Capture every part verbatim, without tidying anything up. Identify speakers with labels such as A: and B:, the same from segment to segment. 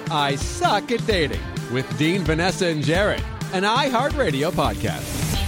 A: I Suck at Dating with Dean, Vanessa, and Jared, an iHeartRadio podcast.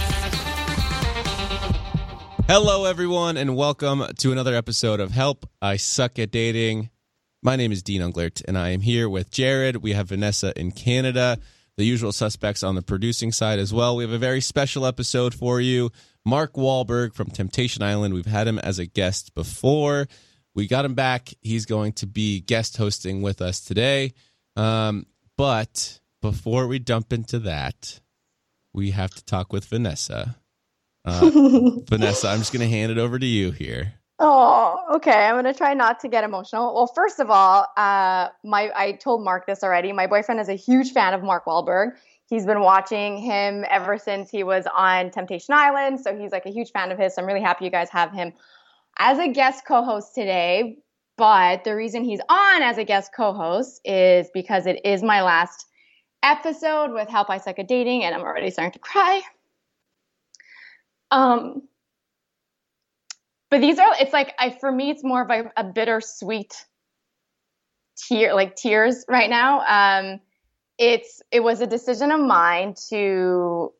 B: Hello, everyone, and welcome to another episode of Help, I Suck at Dating. My name is Dean Unglert, and I am here with Jared. We have Vanessa in Canada, the usual suspects on the producing side as well. We have a very special episode for you. Mark Wahlberg from Temptation Island. We've had him as a guest before. We got him back. He's going to be guest hosting with us today. Um, but before we jump into that, we have to talk with Vanessa. Uh, Vanessa, I'm just going to hand it over to you here.
C: Oh, okay. I'm going to try not to get emotional. Well, first of all, uh, my I told Mark this already. My boyfriend is a huge fan of Mark Wahlberg. He's been watching him ever since he was on Temptation Island. So he's like a huge fan of his. So I'm really happy you guys have him as a guest co-host today. But the reason he's on as a guest co-host is because it is my last episode with Help I Suck at Dating, and I'm already starting to cry. Um, but these are, it's like, I, for me, it's more of a, a bittersweet tear, like tears right now. Um, it's, it was a decision of mine to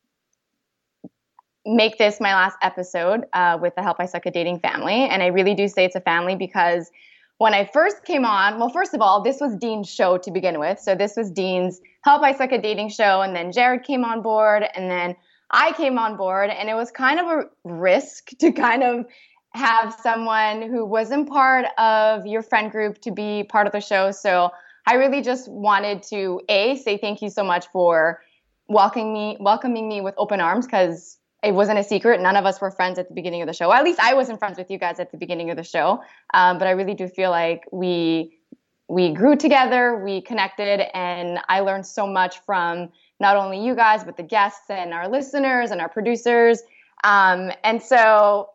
C: make this my last episode uh, with the Help I Suck at Dating family. And I really do say it's a family because when I first came on, well, first of all, this was Dean's show to begin with. So this was Dean's Help I Suck at Dating show. And then Jared came on board, and then I came on board, and it was kind of a risk to kind of have someone who wasn't part of your friend group to be part of the show. So I really just wanted to, A, say thank you so much for welcoming me, welcoming me with open arms, because it wasn't a secret. None of us were friends at the beginning of the show. At least I wasn't friends with you guys at the beginning of the show. Um, but I really do feel like we we grew together, we connected, and I learned so much from not only you guys, but the guests and our listeners and our producers. Um, and so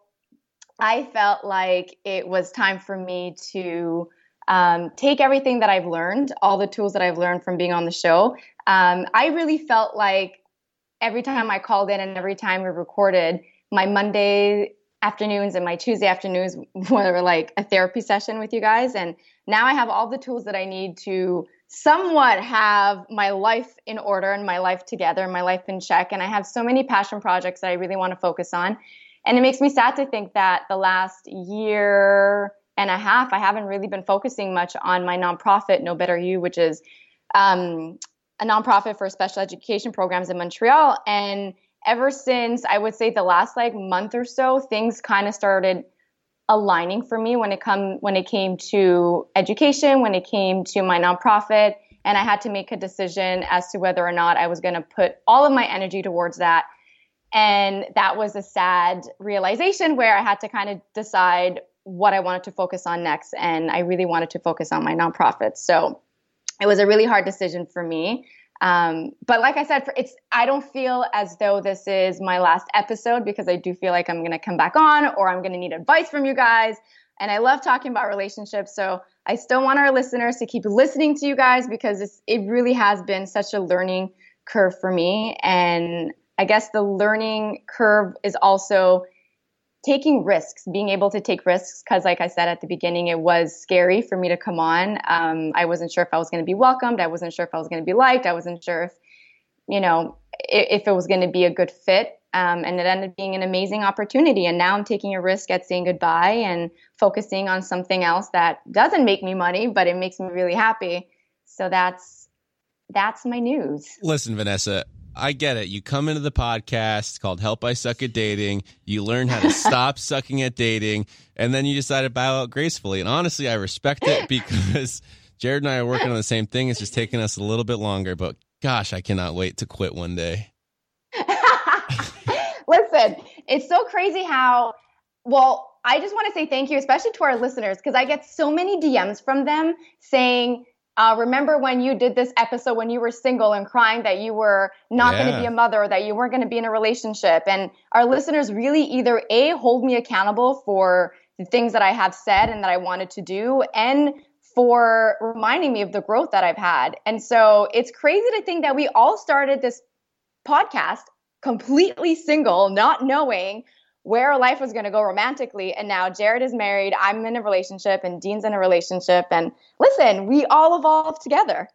C: I felt like it was time for me to um, take everything that I've learned, all the tools that I've learned from being on the show. Um, I really felt like every time I called in and every time we recorded, my Monday afternoons and my Tuesday afternoons were like a therapy session with you guys. And now I have all the tools that I need to somewhat have my life in order and my life together, my life in check. And I have so many passion projects that I really want to focus on. And it makes me sad to think that the last year and a half, I haven't really been focusing much on my nonprofit, No Better You, which is um, a nonprofit for special education programs in Montreal. And ever since, I would say the last like month or so, things kind of started aligning for me when it come when it came to education, when it came to my nonprofit. And I had to make a decision as to whether or not I was going to put all of my energy towards that. And that was a sad realization where I had to kind of decide what I wanted to focus on next. And I really wanted to focus on my nonprofit. So it was a really hard decision for me. Um, but like I said, for it's, I don't feel as though this is my last episode, because I do feel like I'm going to come back on, or I'm going to need advice from you guys. And I love talking about relationships. So I still want our listeners to keep listening to you guys, because it's, it really has been such a learning curve for me. And I guess the learning curve is also taking risks, being able to take risks. Because like I said at the beginning, it was scary for me to come on. Um, I wasn't sure if I was going to be welcomed. I wasn't sure if I was going to be liked. I wasn't sure if, you know, if, if it was going to be a good fit. Um, and it ended up being an amazing opportunity. And now I'm taking a risk at saying goodbye and focusing on something else that doesn't make me money, but it makes me really happy. So that's, that's my news.
B: Listen, Vanessa, I get it. You come into the podcast called Help I Suck at Dating. You learn how to stop sucking at dating, and then you decide to bow out gracefully. And honestly, I respect it, because Jared and I are working on the same thing. It's just taking us a little bit longer, but gosh, I cannot wait to quit one day.
C: Listen, it's so crazy how, well, I just want to say thank you, especially to our listeners, because I get so many D Ms from them saying, Uh, remember when you did this episode when you were single and crying that you were not
B: yeah.
C: going to be a mother, or that you weren't going to be in a relationship. And our listeners really either A, hold me accountable for the things that I have said and that I wanted to do, and for reminding me of the growth that I've had. And so it's crazy to think that we all started this podcast completely single, not knowing where our life was going to go romantically. And now Jared is married, I'm in a relationship, and Dean's in a relationship. And listen, we all evolved together.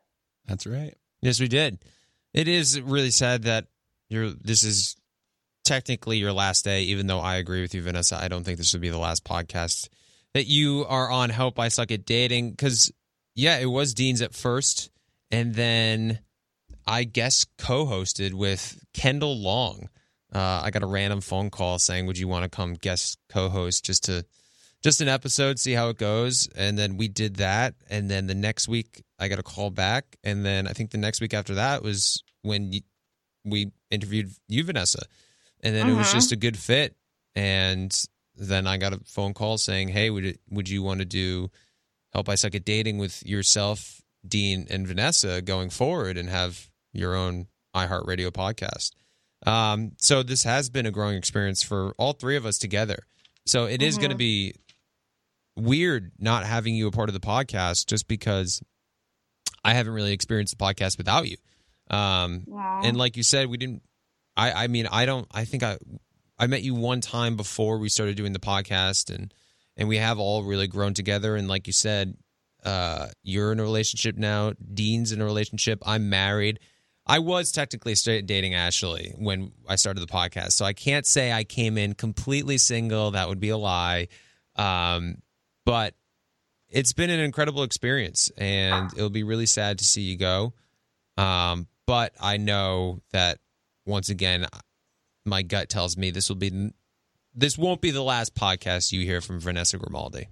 B: That's right.
D: Yes, we did. It is really sad that you're. This is technically your last day, even though I agree with you, Vanessa. I don't think this would be the last podcast that you are on Help I Suck at Dating, because, yeah, it was Dean's at first, and then I guess co-hosted with Kendall Long. Uh, I got a random phone call saying, would you want to come guest co-host just to just an episode, see how it goes? And then we did that, and then the next week I got a call back, and then I think the next week after that was when you, we interviewed you, Vanessa, and then uh-huh. it was just a good fit. And then I got a phone call saying, hey, would it, would you want to do Help I Suck at Dating with yourself, Dean, and Vanessa going forward and have your own iHeartRadio podcast? Um, so this has been a growing experience for all three of us together. So it is mm-hmm. going to be weird not having you a part of the podcast, just because I haven't really experienced the podcast without you. Um, and like you said, we didn't, I, I mean, I don't, I think I, I met you one time before we started doing the podcast, and, and we have all really grown together. And like you said, uh, you're in a relationship now. Dean's in a relationship. I'm married. I was technically straight dating Ashley when I started the podcast, so I can't say I came in completely single. That would be a lie. Um, but it's been an incredible experience, and it'll be really sad to see you go. Um, but I know that, once again, my gut tells me this will be this won't be the last podcast you hear from Vanessa Grimaldi.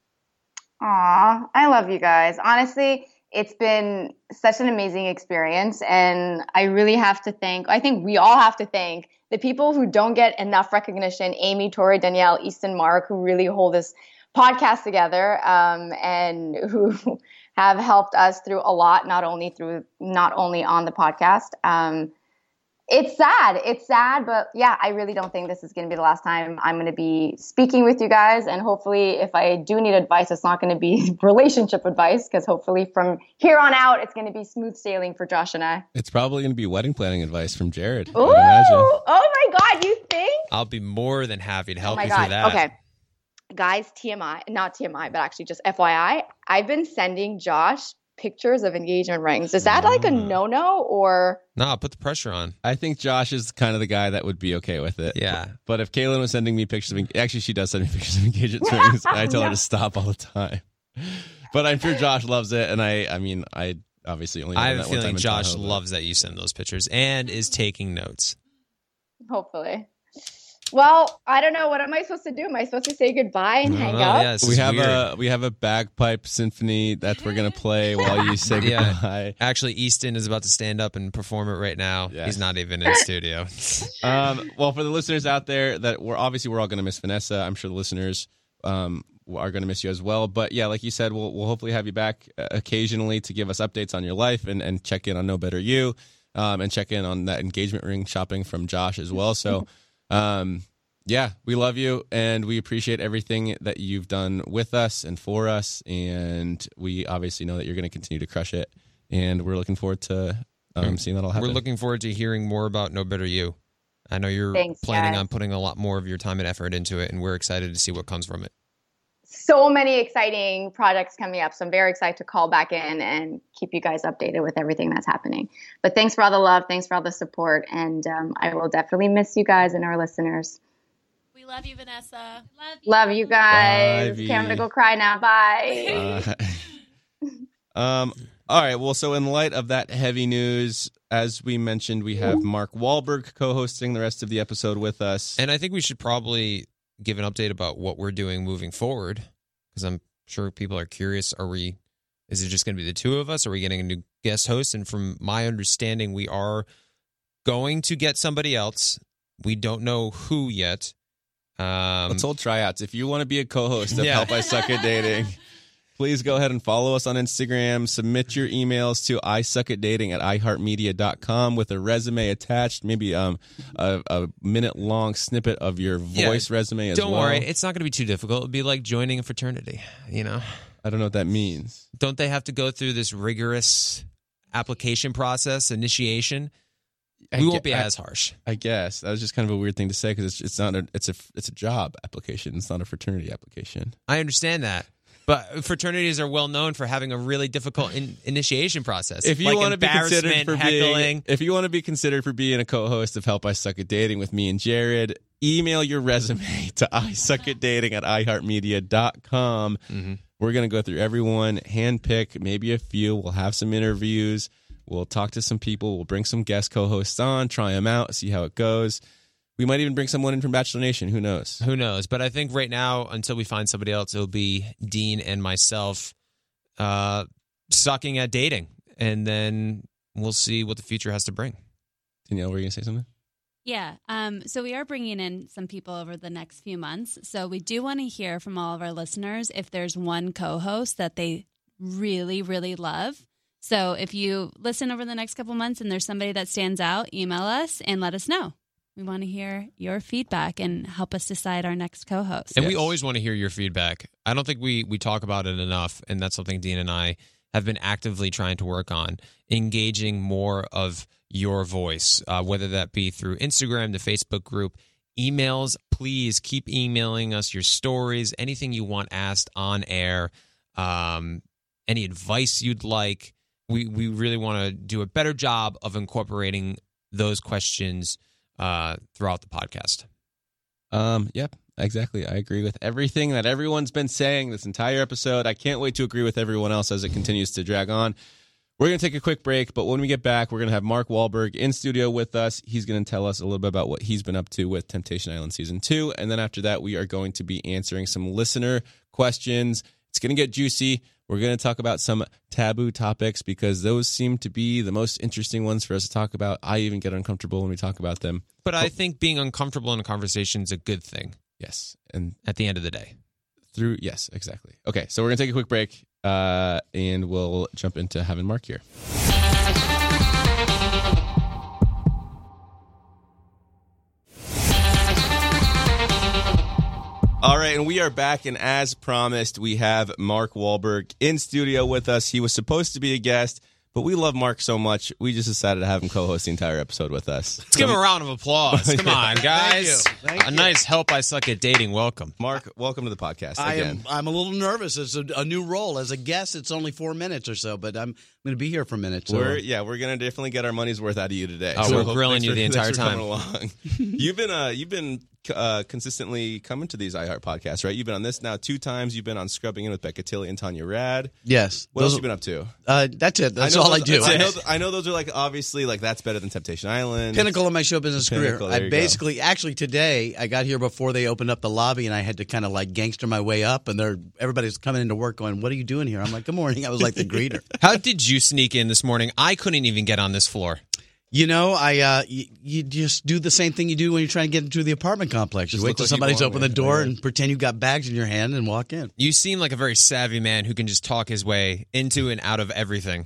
C: Aw, I love you guys. Honestly, it's been such an amazing experience, and I really have to thank, I think we all have to thank the people who don't get enough recognition, Amy, Tori, Danielle, Easton, Mark, who really hold this podcast together, um, and who have helped us through a lot, not only through, not only on the podcast. Um, It's sad. It's sad, but yeah, I really don't think this is going to be the last time I'm going to be speaking with you guys. And hopefully, if I do need advice, it's not going to be relationship advice, because hopefully from here on out, it's going to be smooth sailing for Josh and I.
B: It's probably going to be wedding planning advice from Jared.
C: Ooh, oh my God, you think?
D: I'll be more than happy to help
C: oh my
D: you
C: God.
D: through that.
C: Okay. Guys, T M I, not T M I, but actually just F Y I, I've been sending Josh pictures of engagement rings. Is that like a no-no, or?
D: No, I'll put the pressure on.
B: I think Josh is kind of the guy that would be okay with it.
D: Yeah.
B: But if Kaylin was sending me pictures of, actually she does send me pictures of engagement rings, and I tell
C: yeah.
B: her to stop all the time. But I'm sure Josh loves it, and I, I mean, I obviously only know
D: I have
B: that
D: a
B: one
D: feeling
B: time
D: Josh
B: Tahoe,
D: loves that you send those pictures and is taking notes.
C: Hopefully. Well, I don't know. What am I supposed to do? Am I supposed to say goodbye and hang
D: know.
C: up?
D: Yeah,
B: We have weird. a we have a bagpipe symphony that we're gonna play while you say
D: Yeah.
B: goodbye.
D: Actually, Easton is about to stand up and perform it right now.
B: Yeah.
D: He's not even in studio.
B: Um, well, for the listeners out there, that we're obviously we're all gonna miss Vanessa. I'm sure the listeners um, are gonna miss you as well. But yeah, like you said, we'll we'll hopefully have you back occasionally to give us updates on your life and, and check in on No Better You, um, and check in on that engagement ring shopping from Josh as well. So. Um, Yeah, we love you, and we appreciate everything that you've done with us and for us, and we obviously know that you're going to continue to crush it, and we're looking forward to um, seeing that all happen.
D: We're looking forward to hearing more about No Better You. I know you're
C: Thanks,
D: planning
C: guys.
D: on putting a lot more of your time and effort into it, and we're excited to see what comes from it.
C: So many exciting projects coming up, so I'm very excited to call back in and keep you guys updated with everything that's happening. But thanks for all the love, thanks for all the support, and um, I will definitely miss you guys and our listeners.
E: We love you, Vanessa. Love you.
C: Love you guys.
B: Bye,
C: Okay, I'm gonna go cry now. Bye.
B: Uh, um. All right. Well, so in light of that heavy news, as we mentioned, we have Mark Wahlberg co-hosting the rest of the episode with us.
D: And I think we should probably give an update about what we're doing moving forward, because I'm sure people are curious. Are we? Is it just going to be the two of us? Are we getting a new guest host? And from my understanding, we are going to get somebody else. We don't know who yet. Um,
B: Let's hold tryouts. If you want to be a co-host of
D: Yeah.
B: Help I Suck at Dating, please go ahead and follow us on Instagram. Submit your emails to I suck at dating at i heart media dot com with a resume attached, maybe um a, a minute long snippet of your voice
D: Yeah,
B: resume as
D: Don't
B: well.
D: worry, it's not going to be too difficult. It'll be like joining a fraternity, you know?
B: I don't know what that means.
D: Don't they have to go through this rigorous application process, initiation?
B: I
D: We
B: ge-
D: won't be
B: I-
D: as harsh.
B: I guess that was just kind of a weird thing to say because it's it's not a it's a it's a job application. It's not a fraternity application.
D: I understand that. But fraternities are well known for having a really difficult in- initiation process.
B: If you
D: like
B: want to be considered for
D: heckling.
B: being, if you want to be considered for being a co-host of Help I Suck at Dating with me and Jared, email your resume to I suck at dating at i heart media dot com. Mm-hmm. We're gonna go through everyone, handpick maybe a few. We'll have some interviews. We'll talk to some people. We'll bring some guest co-hosts on, try them out, see how it goes. We might even bring someone in from Bachelor Nation. Who knows?
D: Who knows? But I think right now, until we find somebody else, it'll be Dean and myself uh, sucking at dating. And then we'll see what the future has to bring.
B: Danielle, were you going to say something?
E: Yeah. Um, so we are bringing in some people over the next few months. So we do want to hear from all of our listeners if there's one co-host that they really, really love. So if you listen over the next couple months and there's somebody that stands out, email us and let us know. We want to hear your feedback and help us decide our next co-host.
D: And
B: Yes.
D: we always want to hear your feedback. I don't think we, we talk about it enough, and that's something Dean and I have been actively trying to work on, engaging more of your voice, uh, whether that be through Instagram, the Facebook group, emails. Please keep emailing us your stories, anything you want asked on air, um, any advice you'd like. We, we really want to do a better job of incorporating those questions uh, throughout the podcast.
B: Um, yep, exactly. I agree with everything that everyone's been saying this entire episode. I can't wait to agree with everyone else as it continues to drag on. We're going to take a quick break, but when we get back, we're going to have Mark Wahlberg in studio with us. He's going to tell us a little bit about what he's been up to with Temptation Island Season two, and then after that, we are going to be answering some listener questions. It's going to get juicy. We're going to talk about some taboo topics because those seem to be the most interesting ones for us to talk about. I even get uncomfortable when we talk about them.
D: But I think being uncomfortable in a conversation is a good thing.
B: Yes, and
D: At the end of the day.
B: through yes, exactly. Okay, so we're going to take a quick break, uh, and we'll jump into having Mark here. All right, and we are back, and as promised, we have Mark Wahlberg in studio with us. He was supposed to be a guest, but we love Mark so much, we just decided to have him co-host the entire episode with us.
D: Let's give him a round of applause. Come on, guys.
F: Thank you. Thank
D: a
F: you.
D: nice Help I Suck at Dating welcome.
B: Mark, welcome to the podcast
F: I
B: again.
F: am. I'm a little nervous. It's a, a new role as a guest. It's only four minutes or so, but I'm going to be here for a minute. So.
B: We're yeah, we're gonna definitely get our money's worth out of you today.
D: Oh, we're
B: hope-
D: grilling
B: thanks
D: you
B: for-
D: the entire
B: thanks for
D: time.
B: coming along. you've been uh, you've been uh, consistently coming to these iHeart podcasts, right? You've been on this now two times. You've been on Scrubbing In with Becca Tilly and Tanya Rad.
F: Yes.
B: What
F: Those-
B: else have you been up to?
F: Uh, that's it. That's
B: I know
F: all
B: those,
F: I do.
B: I know, I know those are like obviously like that's better than Temptation Island.
F: Pinnacle of my show business
B: Pinnacle,
F: career.
B: there
F: I
B: you go.
F: basically, actually, today I got here before they opened up the lobby, and I had to kind of like gangster my way up, and they're everybody's coming into work going, "What are you doing here?" I'm like, "Good morning." I was like the greeter.
D: How did you sneak in this morning? I couldn't even get on this floor.
F: You know, I uh, you, you just do the same thing you do when you're trying to get into the apartment complex. You
B: Just
F: wait
B: look
F: till
B: like you
F: somebody's
B: belong
F: open
B: there.
F: the door
B: Yeah.
F: and pretend you got bags in your hand and walk in.
D: You seem like a very savvy man who can just talk his way into and out of everything.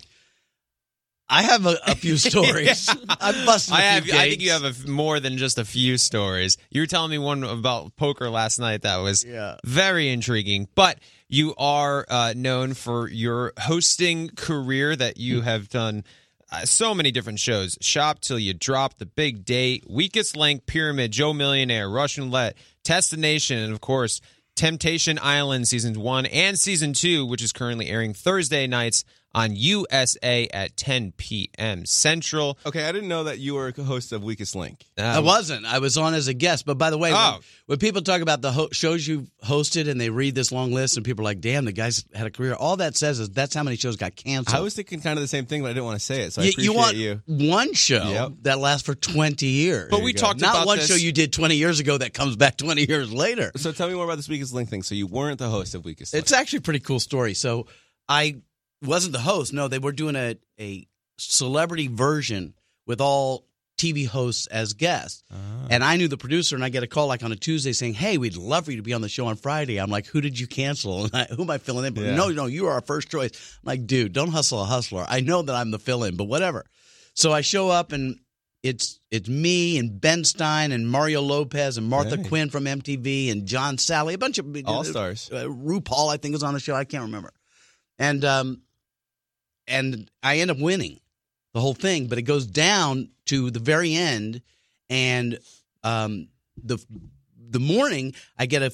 F: I have a, a few stories. I've busted a
D: I
F: few
D: have. I think
F: gates.
D: you have a f more than just a few stories. You were telling me one about poker last night that was
F: Yeah.
D: very intriguing. But you are uh, known for your hosting career that you have done uh, so many different shows. Shop Till You Drop, The Big Date, Weakest Link, Pyramid, Joe Millionaire, Russian Roulette, Test the Nation, and of course Temptation Island Season one and Season two, which is currently airing Thursday nights on U S A at ten p.m. Central.
B: Okay, I didn't know that you were a host of Weakest Link.
F: I wasn't. I was on as a guest. But by the way,
D: Oh.
F: when, when people talk about the ho- shows you've hosted and they read this long list and people are like, damn, the guy's had a career, all that says is that's how many shows got canceled.
B: I was thinking kind of the same thing, but I didn't want to say it, so I
F: you,
B: appreciate
F: you want
B: you.
F: one show
B: Yep.
F: that lasts for twenty years.
D: But we
B: go.
D: talked
F: Not
D: about
F: one
D: this.
F: show you did twenty years ago that comes back twenty years later.
B: So tell me more about this Weakest Link thing. So you weren't the host of Weakest Link.
F: It's actually a pretty cool story. So I wasn't the host. No, they were doing a, a celebrity version with all T V hosts as guests. And I knew the producer, and I get a call like on a Tuesday saying, hey, we'd love for you to be on the show on Friday. I'm like, who did you cancel? And I, who am I filling in? But
B: Yeah.
F: no, no, you are our first choice. I'm like, dude, don't hustle a hustler. I know that I'm the fill-in, but whatever. So I show up, and it's it's me and Ben Stein and Mario Lopez and Martha
B: Hey.
F: Quinn from M T V and John Sally, a bunch of
B: All-stars.
F: Uh, RuPaul, I think, is on the show. I can't remember. And um, and I end up winning the whole thing, but it goes down to the very end, and um, the the morning I get a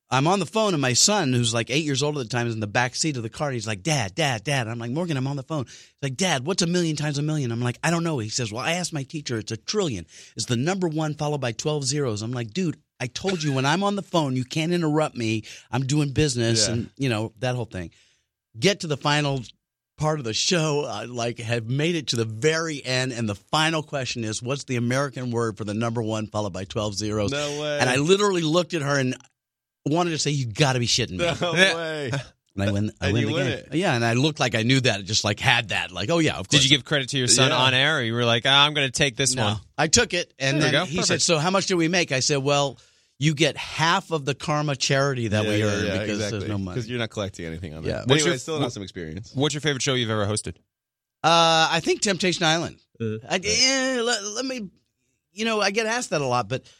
F: I'm on the phone, and my son, who's like eight years old at the time, is in the back seat of the car. And he's like, Dad, Dad, Dad. And I'm like, Morgan, I'm on the phone. He's like, Dad, what's a million times a million? I'm like, I don't know. He says, well, I asked my teacher. It's a trillion. It's the number one followed by twelve zeros. I'm like, dude, I told you when I'm on the phone, you can't interrupt me. I'm doing business
B: Yeah.
F: and, you know, that whole thing. Get to the final part of the show, I like have made it to the very end, and the final question is, what's the American word for the number one followed by twelve zeros?
B: No way.
F: And I literally looked at her and wanted to say, you got to be shitting me.
B: No way.
F: And I win, I
B: And
F: win
B: you
F: the
B: win
F: game.
B: it.
F: Yeah, and I looked like I knew that, just like had that. Like, oh, yeah, of course.
D: Did you give credit to your son
B: Yeah.
D: on air? Or you were like, ah, I'm going to take this
F: No.
D: one.
F: I took it, and
D: There we
F: then
D: go.
F: he said,
D: Perfect.
F: so how much did we make? I said, well, you get half of the karma charity that we earn because there's no money.
B: Because you're not collecting anything on that.
F: Yeah.
B: But
D: What's
B: anyway,
D: your-
B: it's still an awesome experience.
D: What's your favorite show you've ever hosted?
F: Uh, I think Temptation Island.
B: Uh,
F: I, eh, let, let me, you know, I get asked that a lot, but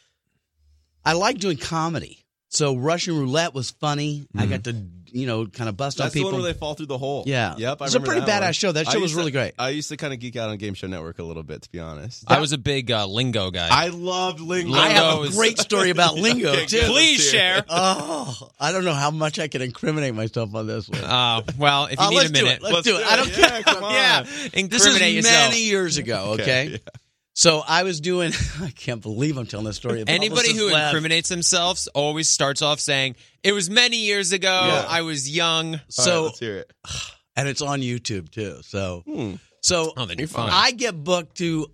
F: I like doing comedy. So Russian Roulette was funny. I got to, you know, kind of bust
B: That's
F: on people.
B: the one where they fall through the hole.
F: Yeah.
B: Yep. I
F: It's a
B: remember
F: pretty
B: that
F: badass
B: one.
F: show. That
B: I
F: show was
B: used to-
F: really great.
B: I used to kind of geek out on Game Show Network a little bit, to be honest.
D: I was a big uh, lingo guy.
B: I loved Lingo.
F: I have
D: Lingo
F: a
D: is-
F: great story about Lingo,
B: Okay,
F: too.
B: good.
D: Please
B: Let's hear
D: share.
F: Oh, I don't know how much I can incriminate myself on this one.
D: Uh, well, if you
F: Uh,
D: need
F: let's
D: a
F: do
D: minute,
F: it. Let's, do it. I don't
B: Yeah,
F: care.
B: come on.
D: yeah,
F: This
D: incriminate
F: is
D: yourself.
F: many years ago, okay?
B: yeah.
F: So I was doing, I can't believe I'm telling this story. The
D: Anybody
F: publicist
D: who
F: laughed.
D: incriminates themselves always starts off saying, "It was many years ago.
B: Yeah.
D: I was young."
B: All right,
F: So,
B: let's hear it.
F: and it's on YouTube too. So,
B: Hmm.
F: so
D: Oh, then you're fine.
F: I get booked to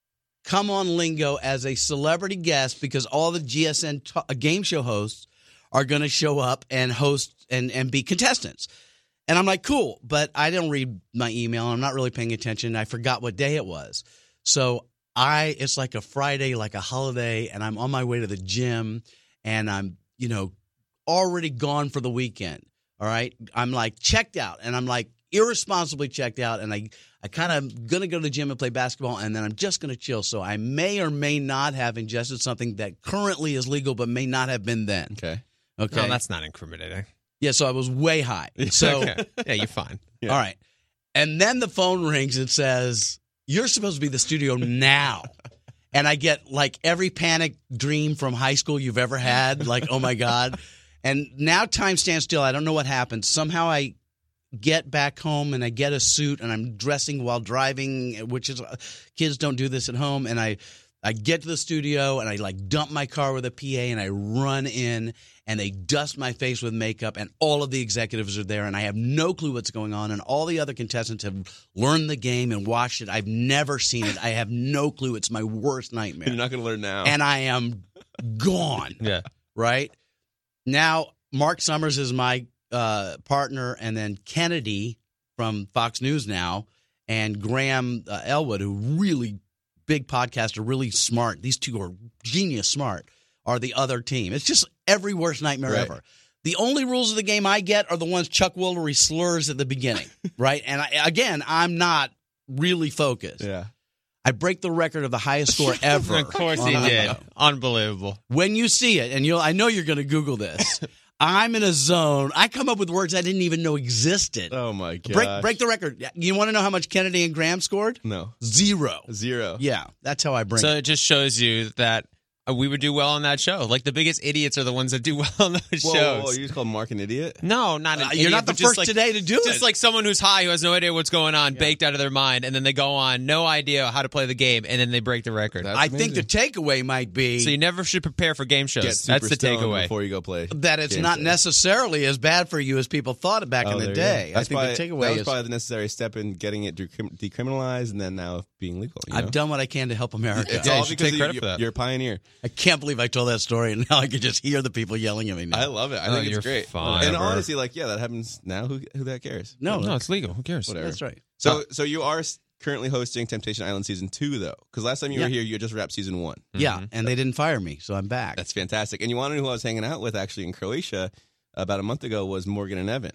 F: come on Lingo as a celebrity guest because all the G S N t- game show hosts are going to show up and host and, and be contestants. And I'm like, cool, but I don't read my email. I'm not really paying attention. I forgot what day it was. So I, it's like a Friday, like a holiday, and I'm on my way to the gym, and I'm, you know, already gone for the weekend. All right. I'm like checked out, and I'm like irresponsibly checked out, and I, I kind of going to go to the gym and play basketball, and then I'm just going to chill. So I may or may not have ingested something that currently is legal, but may not have been then.
B: Okay.
F: Okay.
D: No, that's not incriminating.
F: Yeah. So I was way high. So,
D: Okay. Yeah, you're fine.
B: Yeah.
F: all right. And then the phone rings and says, you're supposed to be in the studio now. And I get like every panic dream from high school you've ever had. Like, oh my God. And now time stands still. I don't know what happened. Somehow I get back home and I get a suit and I'm dressing while driving, which is kids don't do this at home. And I, I get to the studio and I like dump my car with a P A and I run in and they dust my face with makeup and all of the executives are there and I have no clue what's going on and all the other contestants have learned the game and watched it. I've never seen it. I have no clue. It's my worst nightmare.
B: You're not going to learn now.
F: And I am gone,
D: Yeah.
F: right? Now, Mark Summers is my uh, partner and then Kennedy from Fox News now and Graham uh, Elwood, who really big podcaster, really smart. These two are genius smart, are the other team. It's just every worst nightmare
B: Right.
F: ever. The only rules of the game I get are the ones Chuck Woolery slurs at the beginning, right? And I, again, I'm not really focused.
B: yeah.
F: I break the record of the highest score ever.
D: Of course
F: on
D: he
F: a-
D: did. Unbelievable.
F: When you see it, and you'll, I know you're going to Google this. I'm in a zone. I come up with words I didn't even know existed.
B: Oh, my God.
F: break, break the record. You want to know how much Kennedy and Graham scored?
B: No.
F: Zero.
B: Zero.
F: Yeah, that's how I bring
D: So
F: it.
D: it just shows you that uh, we would do well on that show. Like the biggest idiots are the ones that do well on those
B: Whoa,
D: shows.
B: whoa, whoa, you just called Mark an idiot?
D: No, not an
F: Uh,
D: idiot.
F: you're not the
D: but just
F: first
D: like,
F: today to do
D: Just
F: it.
D: like someone who's high who has no idea what's going on, baked out of their mind, and then they go on, no idea how to play the game, and then they break the record.
B: That's
F: I think the
B: amazing.
F: takeaway might be
D: So you never should prepare for game shows.
B: Get super
D: That's the
B: stoned
D: takeaway.
B: before you go play.
F: that it's
B: game
F: not
B: shows.
F: necessarily as bad for you as people thought back
B: Oh,
F: in the
B: there you
F: day.
B: go.
F: I
B: That's
F: think
B: probably,
F: the
B: that
F: takeaway
B: was
F: is
B: probably the necessary step in getting it decrim- decriminalized and then now being legal. You know?
F: I've done what I can to help America.
B: It's
D: Yeah, you
B: all
D: should
B: because
D: take
B: you-
D: credit
B: you're,
D: for that.
B: you're a pioneer.
F: I can't believe I told that story, and now I can just hear the people yelling at me now.
B: I love it. I
D: Oh,
B: think
D: you're
B: it's great.
D: fine.
B: And
D: Whatever.
B: honestly, like, yeah, that happens now. Who who that cares?
F: no,
D: No, it's legal. Who cares?
B: Whatever.
F: that's right.
B: So so you are s- currently hosting Temptation Island season two, though, because last time you
F: Yeah.
B: were here, you had just wrapped season one.
F: Yeah, and they didn't fire me, so I'm back.
B: That's fantastic. And you want to know who I was hanging out with actually in Croatia about a month ago was Morgan and Evan.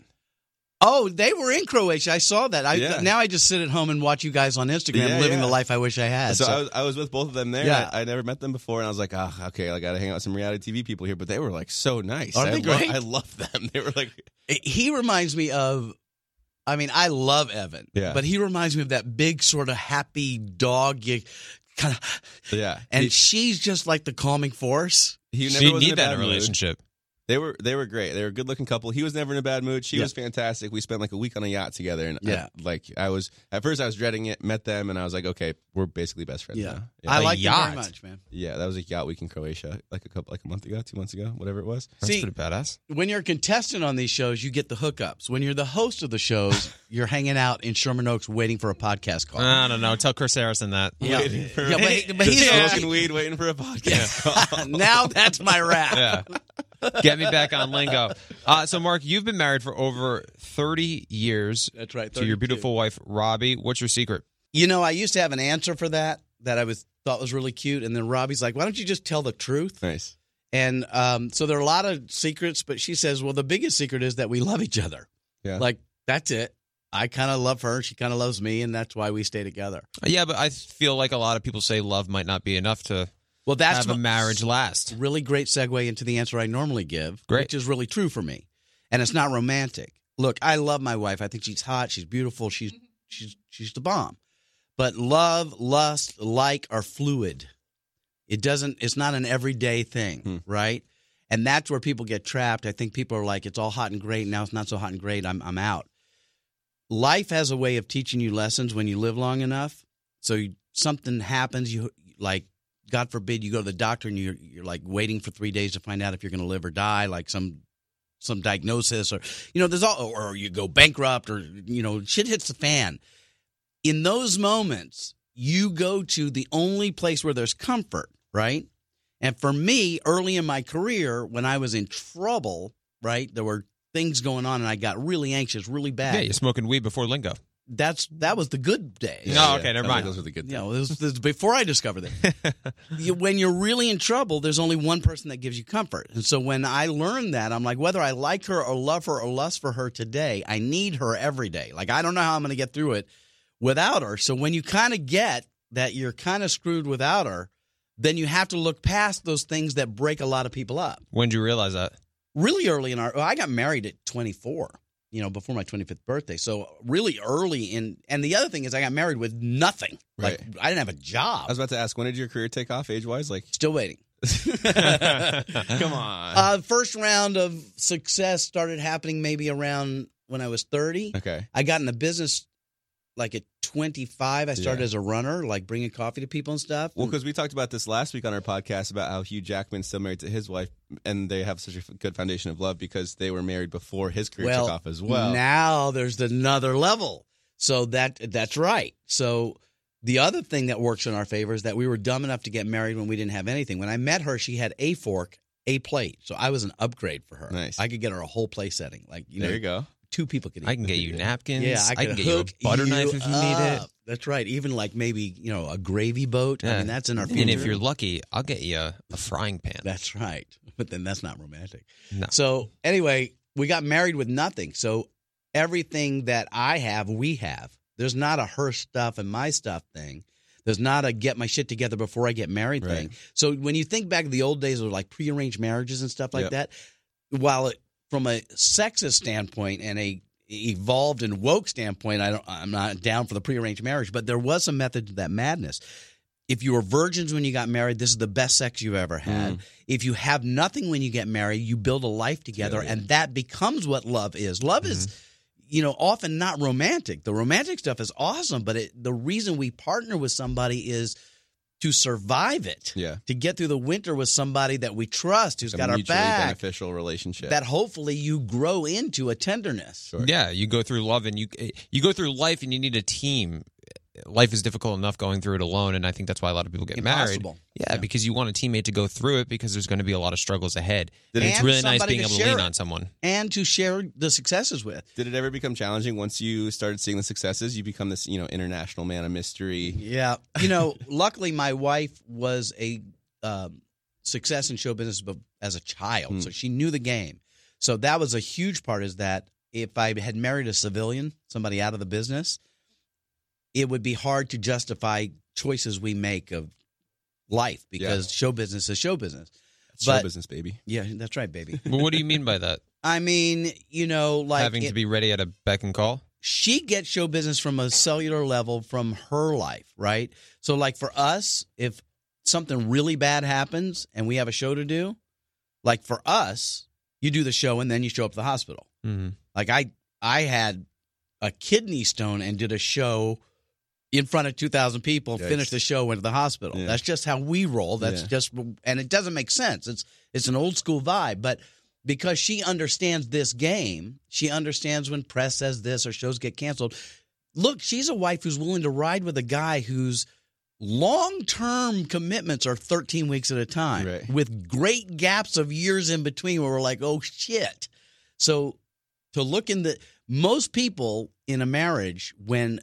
F: Oh, they were in Croatia. I saw that. I,
B: Yeah.
F: Now I just sit at home and watch you guys on Instagram
B: Yeah,
F: living
B: yeah.
F: the life I wish I had.
B: So,
F: So,
B: I was I was with both of them there.
F: Yeah.
B: I, I never met them before, and I was like, ah, okay, I got to hang out with some reality T V people here. But they were like so nice.
F: Aren't
B: I
F: they
B: lo-
F: great?
B: I love them. They were like,
F: he reminds me of, I mean, I love Evan,
B: Yeah.
F: but he reminds me of that big sort of happy dog. You kind of,
B: yeah.
F: and
B: he,
F: she's just like the calming force.
B: he never
D: So you
B: was in
D: need
B: a
D: that
B: bad
D: in a
B: mood.
D: relationship.
B: They were they were great. They were a good looking couple. He was never in a bad mood. She
F: Yeah.
B: was fantastic. We spent like a week on a yacht together, and
F: Yeah.
B: I, like I was at first I was dreading it. Met them, and I was like, okay, we're basically best friends
F: Yeah.
B: now.
F: I
D: A
F: like them
D: yacht.
F: very much, man.
B: Yeah, that was a yacht week in Croatia, like a couple, like a month ago, two months ago, whatever it was.
D: That's
F: See-
D: pretty badass.
F: When you're a contestant on these shows, you get the hookups. When you're the host of the shows, you're hanging out in Sherman Oaks waiting for a podcast call.
D: I don't know. Tell Chris Harrison that.
F: Yeah.
B: Waiting for-
F: Yeah, but, but
B: Just
F: he's
B: smoking weed, waiting for a podcast.
F: now that's my rap.
D: Yeah. Get me back on lingo. Uh, so, Mark, you've been married for over thirty years
F: That's right.
D: to your
F: thirty-two.
D: beautiful wife, Robbie. What's your secret?
F: You know, I used to have an answer for that that I was thought was really cute, and then Robbie's like, "Why don't you just tell the truth?"
B: Nice.
F: And um, so there are a lot of secrets, but she says, "Well, the biggest secret is that we love each other.
B: Yeah.
F: Like that's it. I kind of love her, she kind of loves me, and that's why we stay together."
D: Yeah, but I feel like a lot of people say love might not be enough to
F: Well, that's
D: have a
F: my-
D: marriage last.
F: Really great segue into the answer I normally give,
D: Great.
F: which is really true for me, and it's not romantic. Look, I love my wife. I think she's hot. She's beautiful. She's she's she's the bomb. But love, lust, like are fluid. It doesn't. It's not an everyday thing,
B: Hmm.
F: right? And that's where people get trapped. I think people are like, it's all hot and great. Now it's not so hot and great. I'm I'm out. Life has a way of teaching you lessons when you live long enough. So you, something happens. You like. God forbid you go to the doctor and you're you're like waiting for three days to find out if you're going to live or die, like some some diagnosis, or you know, there's all, or you go bankrupt, or you know, shit hits the fan. In those moments, you go to the only place where there's comfort, right? And for me, early in my career, when I was in trouble, right, there were things going on, and I got really anxious, really bad.
D: Yeah, you're smoking weed before lingo.
F: That's that was the good days.
D: No, okay, never
B: Sounds like
D: mind.
B: Those were the good.
F: Yeah,
B: things.
F: well, this, this is before I discovered it. You- when you're really in trouble, there's only one person that gives you comfort. And so when I learned that, I'm like, whether I like her or love her or lust for her today, I need her every day. Like, I don't know how I'm going to get through it without her. So when you kind of get that you're kind of screwed without her, then you have to look past those things that break a lot of people up.
D: When did you realize that?
F: Really early in our well, I got married at twenty-four. You know, before my twenty-fifth birthday. So really early in, and the other thing is I got married with nothing. Like
B: Right.
F: I didn't have a job.
B: I was about to ask, when did your career take off age wise? Like,
F: Still waiting.
B: come on.
F: Uh, first round of success started happening maybe around when I was thirty.
B: okay.
F: I got in the business like at twenty-five. I started
B: Yeah.
F: as a runner, like bringing coffee to people and stuff.
B: Well, because we talked about this last week on our podcast about how Hugh Jackman's still married to his wife, and they have such a f- good foundation of love because they were married before his career
F: well,
B: took off as well.
F: Now there's another level. So that that's right. So the other thing that works in our favor is that we were dumb enough to get married when we didn't have anything. When I met her, she had a fork, a plate. So I was an upgrade for her.
B: Nice.
F: I could get her a whole place setting. Like you
B: there
F: know,
B: you go.
F: two people could eat.
D: I can get you napkins.
F: Yeah, I,
D: I
F: could
D: can get you a
F: hook
D: butter knife if you need it.
F: up. That's right. Even like maybe, you know, a gravy boat. I
D: Yeah.
F: mean, that's in our future.
D: And if you're lucky, I'll get you a, a frying pan.
F: That's right. But then that's not romantic.
D: No.
F: So anyway, we got married with nothing. So everything that I have, we have. There's not a her stuff and my stuff thing. There's not a get my shit together before I get married
B: Right.
F: thing. So when you think back to the old days of like prearranged marriages and stuff like
B: Yep.
F: that, while it, from a sexist standpoint and a evolved and woke standpoint, I don't, I'm not down for the prearranged marriage, but there was a method to that madness. If you were virgins when you got married, this is the best sex you've ever had.
B: Mm.
F: If you have nothing when you get married, you build a life together,
B: Yeah, yeah.
F: and that becomes what love is. Love
B: Mm-hmm.
F: is, you know, often not romantic. The romantic stuff is awesome, but it, the reason we partner with somebody is to survive it.
B: Yeah.
F: To get through the winter with somebody that we trust, who's
B: A
F: got our
B: mutually
F: back,
B: beneficial relationship.
F: that hopefully you grow into a tenderness.
B: Sure.
D: Yeah, you go through love and you you go through life and you need a team. Life is difficult enough going through it alone, and I think that's why a lot of people get
F: Impossible.
D: married. Yeah, because you want a teammate to go through it because there's going to be a lot of struggles ahead.
F: And
D: And it's really nice
F: somebody
D: being
F: to
D: able to
F: share
D: lean
F: it.
D: on someone.
F: And to share the successes with.
B: Did it ever become challenging once you started seeing the successes? You become this, you know, international man of mystery.
F: Yeah. You know, luckily my wife was a um, success in show business be- as a child,
B: Hmm.
F: so she knew the game. So that was a huge part, is that if I had married a civilian, somebody out of the business, it would be hard to justify choices we make of life, because show business is show business.
B: It's
F: But-
B: show business, baby.
F: Yeah, that's right, baby.
D: But what do you mean by that?
F: I mean, you know, like
D: Having
F: it-
D: to be ready at a beck and call?
F: she gets show business from a cellular level from her life, right? So, like for us, if something really bad happens and we have a show to do, like for us, you do the show and then you show up at the hospital.
D: Mm-hmm.
F: Like I, I had a kidney stone and did a show in front of two thousand people,
B: Yikes.
F: finished the show, went to the hospital.
B: Yeah.
F: That's just how we roll. That's
B: Yeah.
F: just, and it doesn't make sense. It's it's an old school vibe, but because she understands this game, she understands when press says this or shows get canceled. Look, she's a wife who's willing to ride with a guy whose long-term commitments are thirteen weeks at a time,
B: Right.
F: with great gaps of years in between where we're like, oh, shit. So to look in the – most people in a marriage, when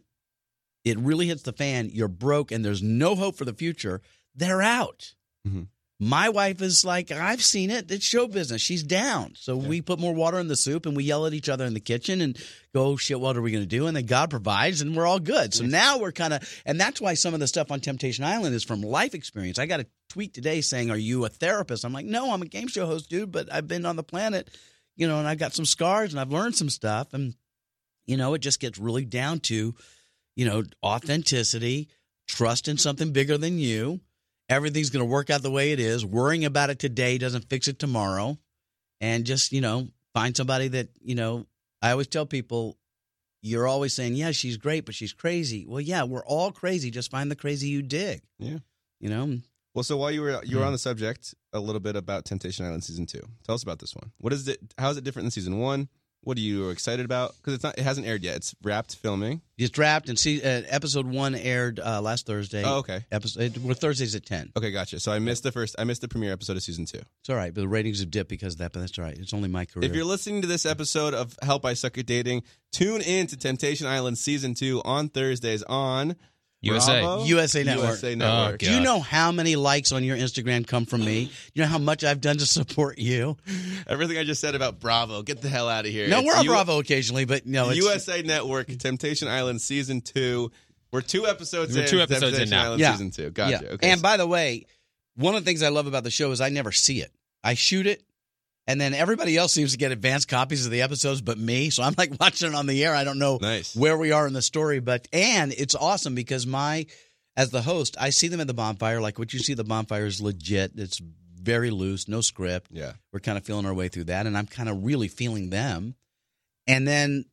F: it really hits the fan, you're broke and there's no hope for the future, they're out.
B: Mm-hmm.
F: My wife is like, I've seen it. It's show business. She's down. So
B: Yeah.
F: we put more water in the soup and we yell at each other in the kitchen and go, oh, shit, what are we going to do? And then God provides and we're all good. So now we're kind of – and that's why some of the stuff on Temptation Island is from life experience. I got a tweet today saying, are you a therapist? I'm like, no, I'm a game show host, dude, but I've been on the planet, you know, and I've got some scars and I've learned some stuff. And, you know, it just gets really down to, you know, authenticity, trust in something bigger than you. Everything's going to work out the way it is. Worrying about it today doesn't fix it tomorrow. And just, you know, find somebody that, you know, I always tell people, you're always saying, yeah, she's great, but she's crazy. Well, yeah, we're all crazy. Just find the crazy you dig.
B: Yeah.
F: You know?
B: Well, so while you were you were on the subject, a little bit about Temptation Island season two. Tell us about this one. What is it? How is it different than season one? What are you excited about? Because it's not, it hasn't aired yet. It's wrapped filming.
F: It's wrapped, and see, uh, episode one aired uh, last Thursday.
B: Oh, okay.
F: Episode, well, Thursdays at ten.
B: Okay, gotcha. So I missed the first. I missed the premiere episode of season two.
F: It's all right, but the ratings have dipped because of that, but that's all right. It's only my career.
B: If you're listening to this episode of Help I Suck at Dating, tune in to Temptation Island season two on Thursdays on
D: U S A.
B: Bravo?
F: U S A Network.
B: U S A Network.
D: Oh,
F: Do you
D: God.
F: know how many likes on your Instagram come from me? You know how much I've done to support you?
B: Everything I just said about Bravo, get the hell out of here.
F: No,
B: It's
F: we're on
B: U-
F: Bravo occasionally, but no, it's
B: U S A Network, Temptation Island season two. We're two episodes
D: We're
B: in.
D: two episodes in
B: Temptation
D: now.
B: Island
F: Yeah.
B: season two. Gotcha.
F: Yeah.
B: Okay.
F: And by the way, one of the things I love about the show is I never see it. I shoot it, and then everybody else seems to get advanced copies of the episodes but me. So I'm like watching it on the air. I don't know
B: Nice.
F: where we are in the story, but and it's awesome because my as the host, I see them at the bonfire. Like what you see at the bonfire is legit. It's very loose, no script.
B: Yeah.
F: We're kind of feeling our way through that, and I'm kind of really feeling them. And then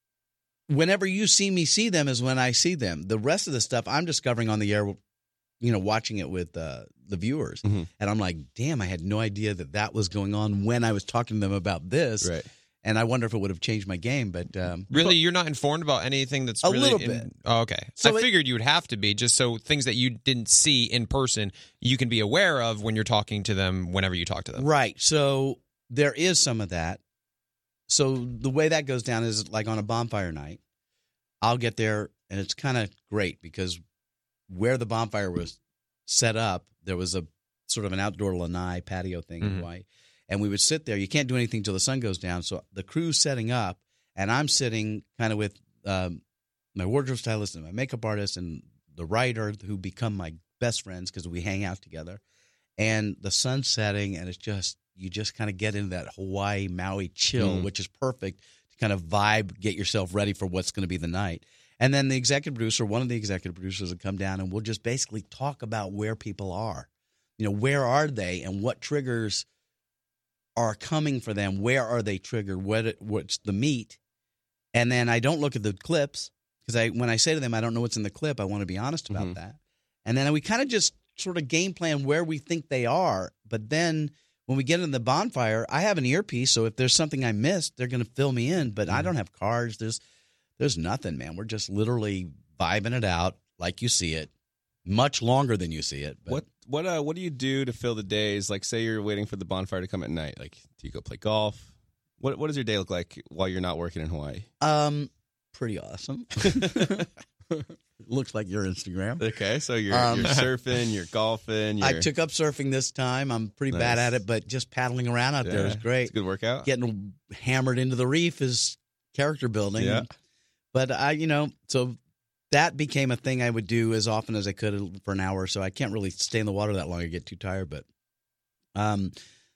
F: whenever you see me see them is when I see them. The rest of the stuff I'm discovering on the air, you know, watching it with uh, the viewers.
B: Mhm.
F: And I'm like, damn, I had no idea that that was going on when I was talking to them about this.
B: Right.
F: And I wonder if it would have changed my game. But um,
D: Really, you're not informed about anything that's
F: A
D: really
F: little
D: in-
F: bit.
D: Oh, okay.
F: So
D: I
F: it-
D: figured you would have to be just so things that you didn't see in person you can be aware of when you're talking to them whenever you talk to them.
F: right. So there is some of that. So the way that goes down is like on a bonfire night, I'll get there, and it's kind of great because where the bonfire was set up, there was a sort of an outdoor lanai patio thing in
D: Mhm.
F: Hawaii. And we would sit there. You can't do anything till the sun goes down. So the crew's setting up, and I'm sitting kind of with um, my wardrobe stylist and my makeup artist and the writer who become my best friends because we hang out together. And the sun's setting, and it's just, you just kind of get into that Hawaii, Maui chill,
B: Mm.
F: which is perfect to kind of vibe, get yourself ready for what's going to be the night. And then the executive producer, one of the executive producers will come down and we'll just basically talk about where people are. You know, where are they and what triggers are coming for them? Where are they triggered? What what's the meat? And then I don't look at the clips because I when I say to them, I don't know what's in the clip. I want to be honest about
B: Mhm.
F: that. And then we kind of just sort of game plan where we think they are. But then when we get in the bonfire, I have an earpiece, so if there's something I missed, they're going to fill me in. But I don't have cards. There's there's nothing, man. We're just literally vibing it out like you see it, much longer than you see it. But
B: What what uh what do you do to fill the days? Like, say you're waiting for the bonfire to come at night. Like, do you go play golf? What what does your day look like while you're not working in Hawaii?
F: Um, pretty awesome. Looks like your Instagram.
B: Okay, so you're
F: Um,
B: you're surfing, you're golfing. You're,
F: I took up surfing this time. I'm pretty bad
B: Nice.
F: at it, but just paddling around out there
B: Yeah,
F: is great.
B: It's a good workout.
F: Getting hammered into the reef is character building.
B: Yeah.
F: But I, you know, so that became a thing I would do as often as I could for an hour or so. I can't really stay in the water that long. I get too tired, but um,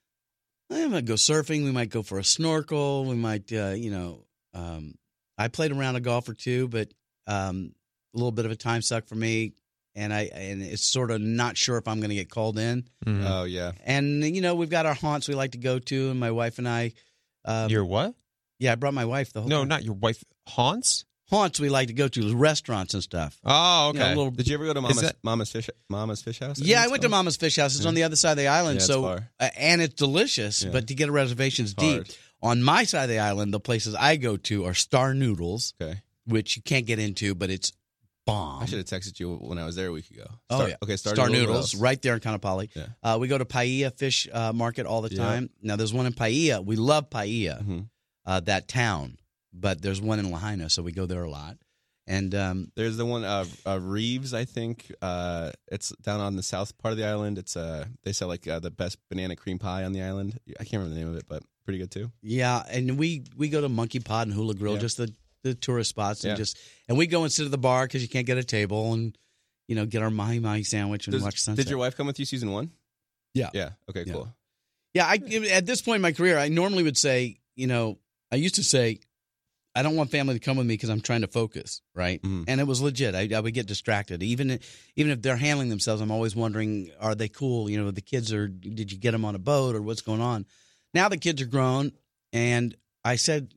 F: I might go surfing. We might go for a snorkel. We might, uh, you know, um, I played around a golf or two, but um, a little bit of a time suck for me. and I and it's sort of not sure if I'm going to get called in.
D: Mhm.
B: Oh yeah.
F: And you know, we've got our haunts we like to go to, and my wife and I. Um,
D: Your what?
F: yeah, I brought my wife the whole
D: No,
F: time.
D: not your wife. Haunts?
F: haunts we like to go to, restaurants and stuff.
D: Oh,
F: You know,
D: okay.
F: little-
B: Did you ever go to
D: Is
B: Mama's
D: that-
B: Mama's Fish Mama's Fish House?
F: yeah, I
B: think
F: went
B: it's
F: to
B: called?
F: Mama's Fish House. It's
B: Yeah.
F: on the other side of the island,
B: Yeah, it's
F: so
B: far.
F: uh, and it's delicious.
B: Yeah.
F: But to get a reservation's deep.
B: Hard.
F: On my side of the island, the places I go to are Star Noodles,
B: Okay.
F: which you can't get into, but it's bomb.
B: I should have texted you when I was there a week ago.
F: Oh,
B: Star,
F: yeah.
B: Okay, Star,
F: Star
B: Noodles.
F: Noodles, right there in Kanapali.
B: Yeah.
F: Uh, we go to Paia Fish uh, Market all the
B: Yeah.
F: time. Now, there's one in Paia. We love Paia,
B: Mhm.
F: uh, that town, but there's one in Lahaina, so we go there a lot. And um,
B: There's the one uh, uh, Reeves, I think. Uh, it's down on the south part of the island. It's uh, they sell like uh, the best banana cream pie on the island. I can't remember the name of it, but pretty good too.
F: yeah, and we, we go to Monkey Pod and Hula Grill,
B: Yeah.
F: just the, the tourist spots, and
B: Yeah.
F: just and we go and sit at the bar because you can't get a table, and you know, get our mahi mahi sandwich and
B: Does-
F: watch sunset.
B: Did your wife come with you season one?
F: Yeah.
B: Yeah. Okay.
F: Yeah.
B: Cool.
F: Yeah, I, at this point in my career, I normally would say, you know, I used to say, I don't want family to come with me because I'm trying to focus, right?
B: Mhm.
F: And it was legit. I, I would get distracted. Even even if they're handling themselves, I'm always wondering, are they cool? You know, the kids are, did you get them on a boat or what's going on? Now the kids are grown, and I said,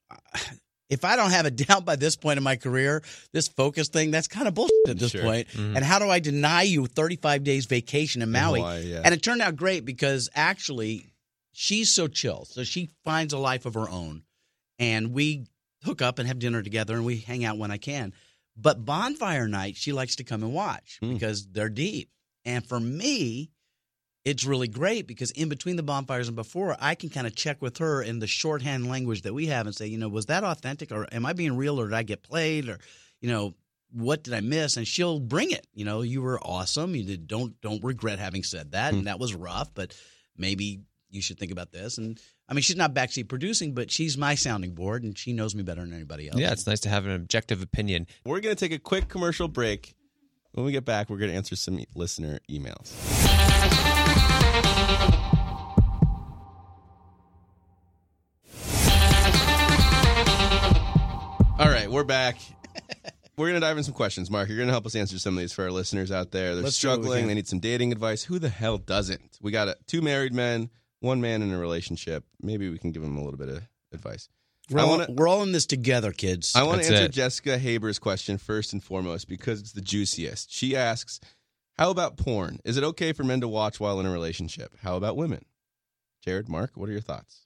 F: if I don't have a doubt by this point in my career, this focus thing, that's kind of bullshit at this
B: Sure.
F: point.
D: Mhm.
F: And how do I deny you thirty-five days vacation in Maui?
B: Hawaii, yeah.
F: And it turned out great because actually she's so chill. So she finds a life of her own. And we hook up and have dinner together and we hang out when I can. But bonfire night, she likes to come and watch
B: Mm.
F: because they're deep. And for me, it's really great because in between the bonfires and before, I can kind of check with her in the shorthand language that we have and say, you know, was that authentic or am I being real or did I get played or, you know, what did I miss? And she'll bring it. You know, you were awesome. You did don't don't regret having said that, and that was rough, but maybe you should think about this. And I mean, she's not backseat producing, but she's my sounding board, and she knows me better than anybody else.
D: Yeah, it's nice to have an objective opinion.
B: We're gonna take a quick commercial break. When we get back, we're gonna answer some listener emails. All right, we're back. We're going to dive in some questions, Mark. You're going to help us answer some of these for our listeners out there. They're
F: Let's do what we
B: struggling.
F: can.
B: They need some dating advice. Who the hell doesn't? We got a, two married men, one man in a relationship. Maybe we can give them a little bit of advice.
F: We're,
B: I
F: all,
B: wanna-
F: we're all in this together, kids.
B: I want to
D: That's
B: answer
D: it.
B: Jessica Haber's question first and foremost because it's the juiciest. She asks, how about porn? Is it okay for men to watch while in a relationship? How about women? Jared, Mark, what are your thoughts?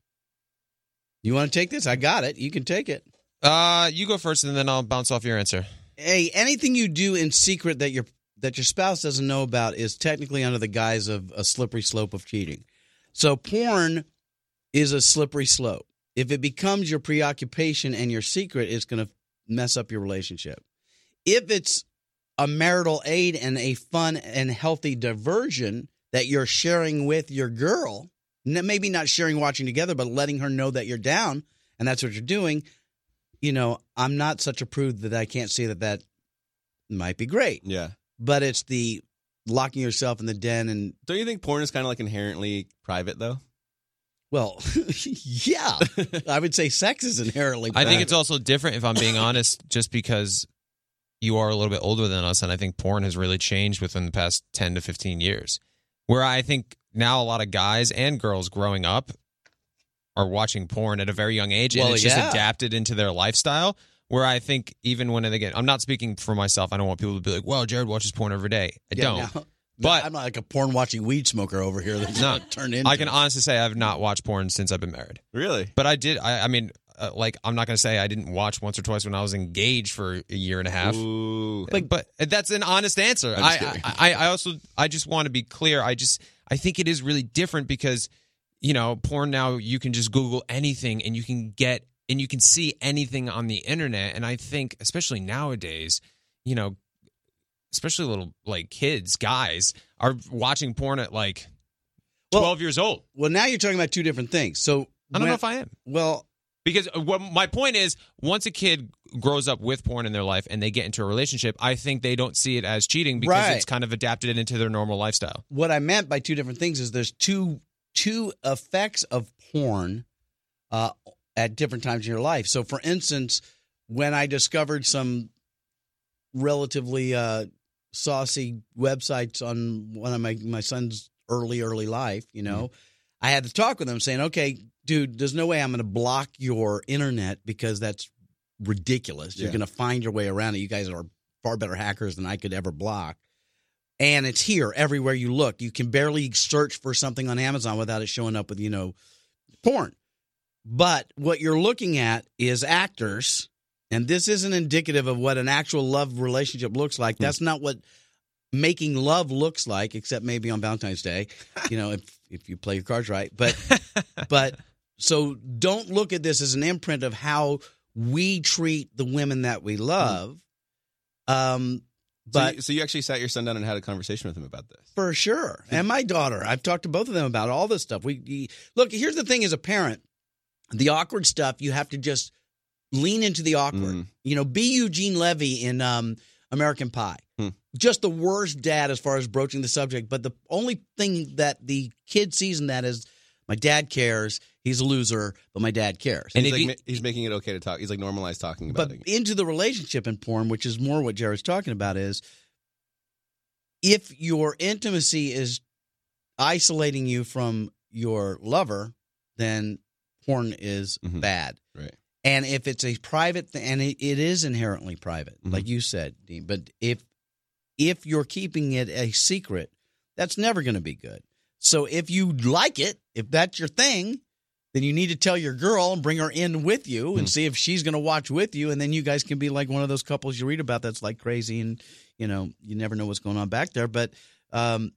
F: You want to take this? I got it. You can take it.
D: Uh, you go first, and then I'll bounce off your answer.
F: Hey, anything you do in secret that your that your spouse doesn't know about is technically under the guise of a slippery slope of cheating. So porn is a slippery slope. If it becomes your preoccupation and your secret, it's going to mess up your relationship. If it's a marital aid and a fun and healthy diversion that you're sharing with your girl, n- maybe not sharing watching together, but letting her know that you're down and that's what you're doing, you know, I'm not such a prude that I can't see that that might be great.
B: Yeah.
F: But it's the locking yourself in the den and,
B: Don't you think porn is kind of like inherently private, though?
F: well, yeah, I would say sex is inherently
D: I think
F: private.
D: it's also different, if I'm being honest, just because you are a little bit older than us, and I think porn has really changed within the past ten to fifteen years. Where I think now a lot of guys and girls growing up are watching porn at a very young age,
F: Well,
D: and it's
F: yeah.
D: just adapted into their lifestyle. Where I think even when they get, I'm not speaking for myself. I don't want people to be like, "Well, Jared watches porn every day." I
F: Yeah,
D: don't.
F: now-
D: But-
F: I'm not like a porn watching weed smoker over here that's
D: No.
F: turned into.
D: I can honestly say I've not watched porn since I've been married.
B: Really?
D: But I did. I, I mean, uh, like, I'm not going to say I didn't watch once or twice when I was engaged for a year and a half.
B: Ooh.
D: But, but that's an honest answer.
B: I'm
D: I,
B: just kidding.
D: I, I also, I just want to be clear. I just, I think it is really different because, you know, porn now, you can just Google anything and you can get, and you can see anything on the internet. And I think, especially nowadays, you know, especially little like kids, guys are watching porn at like
F: Well-
D: twelve years old.
F: Well, now you're talking about two different things. So
D: I don't
F: when-
D: know if I am.
F: Well,
D: Because what my point is, once a kid grows up with porn in their life and they get into a relationship, I think they don't see it as cheating because
F: Right.
D: it's kind of adapted into their normal lifestyle.
F: what I meant by two different things is there's two two effects of porn uh, at different times in your life. So, for instance, when I discovered some relatively uh, saucy websites on one of my, my son's early, early life, you know, mm-hmm. I had to talk with him saying, okay, dude, there's no way I'm going to block your internet because that's ridiculous. You're
B: Yeah.
F: going to find your way around it. You guys are far better hackers than I could ever block. And it's here everywhere you look. You can barely search for something on Amazon without it showing up with, you know, porn. But what you're looking at is actors, and this isn't indicative of what an actual love relationship looks like. That's not what making love looks like, except maybe on Valentine's Day, you know, if if you play your cards right. But but so don't look at this as an imprint of how we treat the women that we love. Um,
B: So
F: but
B: you, so you actually sat your son down and had a conversation with him about this.
F: for sure, and my daughter, I've talked to both of them about all this stuff. We, we look. Here's the thing: as a parent, the awkward stuff you have to just lean into the awkward.
B: Mm.
F: You know, be Eugene Levy in um, American Pie.
B: Hmm.
F: Just the worst dad as far as broaching the subject. But the only thing that the kid sees in that is my dad cares. He's a loser, but my dad cares.
D: And
B: he's,
D: if
B: like,
D: you-
B: ma- he's making it okay to talk. He's like normalized talking about
F: But
B: it.
F: into the relationship in porn, which is more what Jared's talking about, is if your intimacy is isolating you from your lover, then porn is
B: Mhm.
F: bad.
B: Right.
F: And if it's a private thing, and it, it is inherently private,
B: Mhm.
F: like you said, Dean, but if if you're keeping it a secret, that's never going to be good. So if you like it, if that's your thing, then you need to tell your girl and bring her in with you and
B: Hmm.
F: see if she's going to watch with you. And then you guys can be like one of those couples you read about that's like crazy and, you know, you never know what's going on back there. But, um,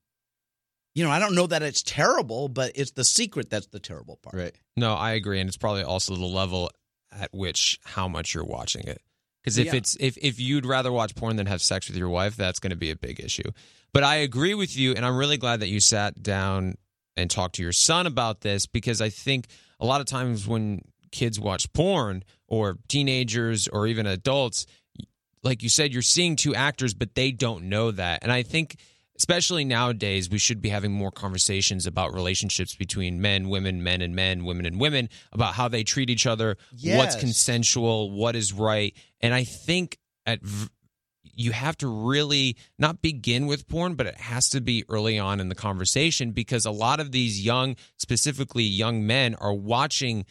F: you know, I don't know that it's terrible, but it's the secret that's the terrible part.
B: Right.
D: No, I agree, and it's probably also the level at which how much you're watching it. Because if
F: Yeah.
D: it's if if you'd rather watch porn than have sex with your wife, that's going to be a big issue. But I agree with you, and I'm really glad that you sat down and talked to your son about this, because I think a lot of times when kids watch porn, or teenagers or even adults, like you said, you're seeing two actors, but they don't know that. And I think especially nowadays, we should be having more conversations about relationships between men, women, men and men, women and women, about how they treat each other, what's
F: Yes.
D: consensual, what is right. And I think at v- you have to really not begin with porn, but it has to be early on in the conversation, because a lot of these young, specifically young men, are watching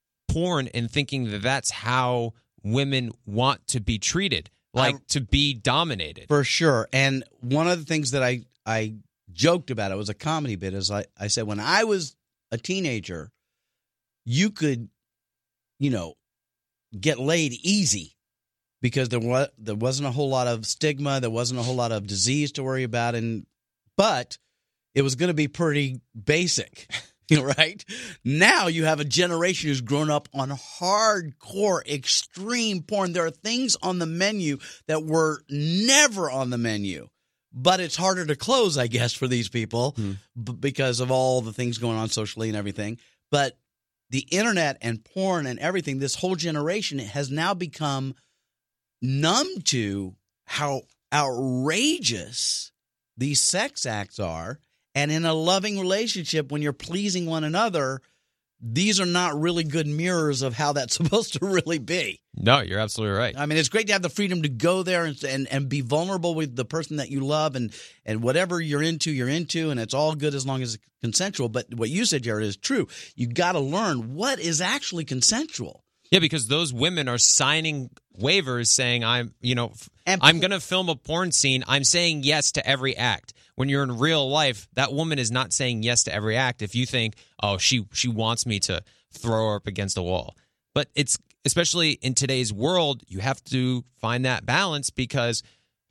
D: porn and thinking that that's how women want to be treated, like
F: I-
D: to be dominated.
F: For sure. And one of the things that I, I joked about, it was a comedy bit, is I, I said, when I was a teenager, you could, you know, get laid easy because there was there wasn't a whole lot of stigma, there wasn't a whole lot of disease to worry about, and but it was going to be pretty basic. You know, right? Now you have a generation who's grown up on hardcore, extreme porn. There are things on the menu that were never on the menu, but it's harder to close, I guess, for these people
B: Hmm.
F: b- because of all the things going on socially and everything. But the internet and porn and everything, this whole generation has now become numb to how outrageous these sex acts are. And in a loving relationship, when you're pleasing one another, these are not really good mirrors of how that's supposed to really be.
D: No, you're absolutely right.
F: I mean, it's great to have the freedom to go there and and, and be vulnerable with the person that you love, and, and whatever you're into, you're into, and it's all good as long as it's consensual. But what you said, Jared, is true. You got to learn what is actually consensual.
D: Yeah, because those women are signing waivers saying, I'm, you know, f-
F: And
D: I'm going to film a porn scene. I'm saying yes to every act. When you're in real life, that woman is not saying yes to every act. If you think, oh, she she wants me to throw her up against a wall. But it's, especially in today's world, you have to find that balance, because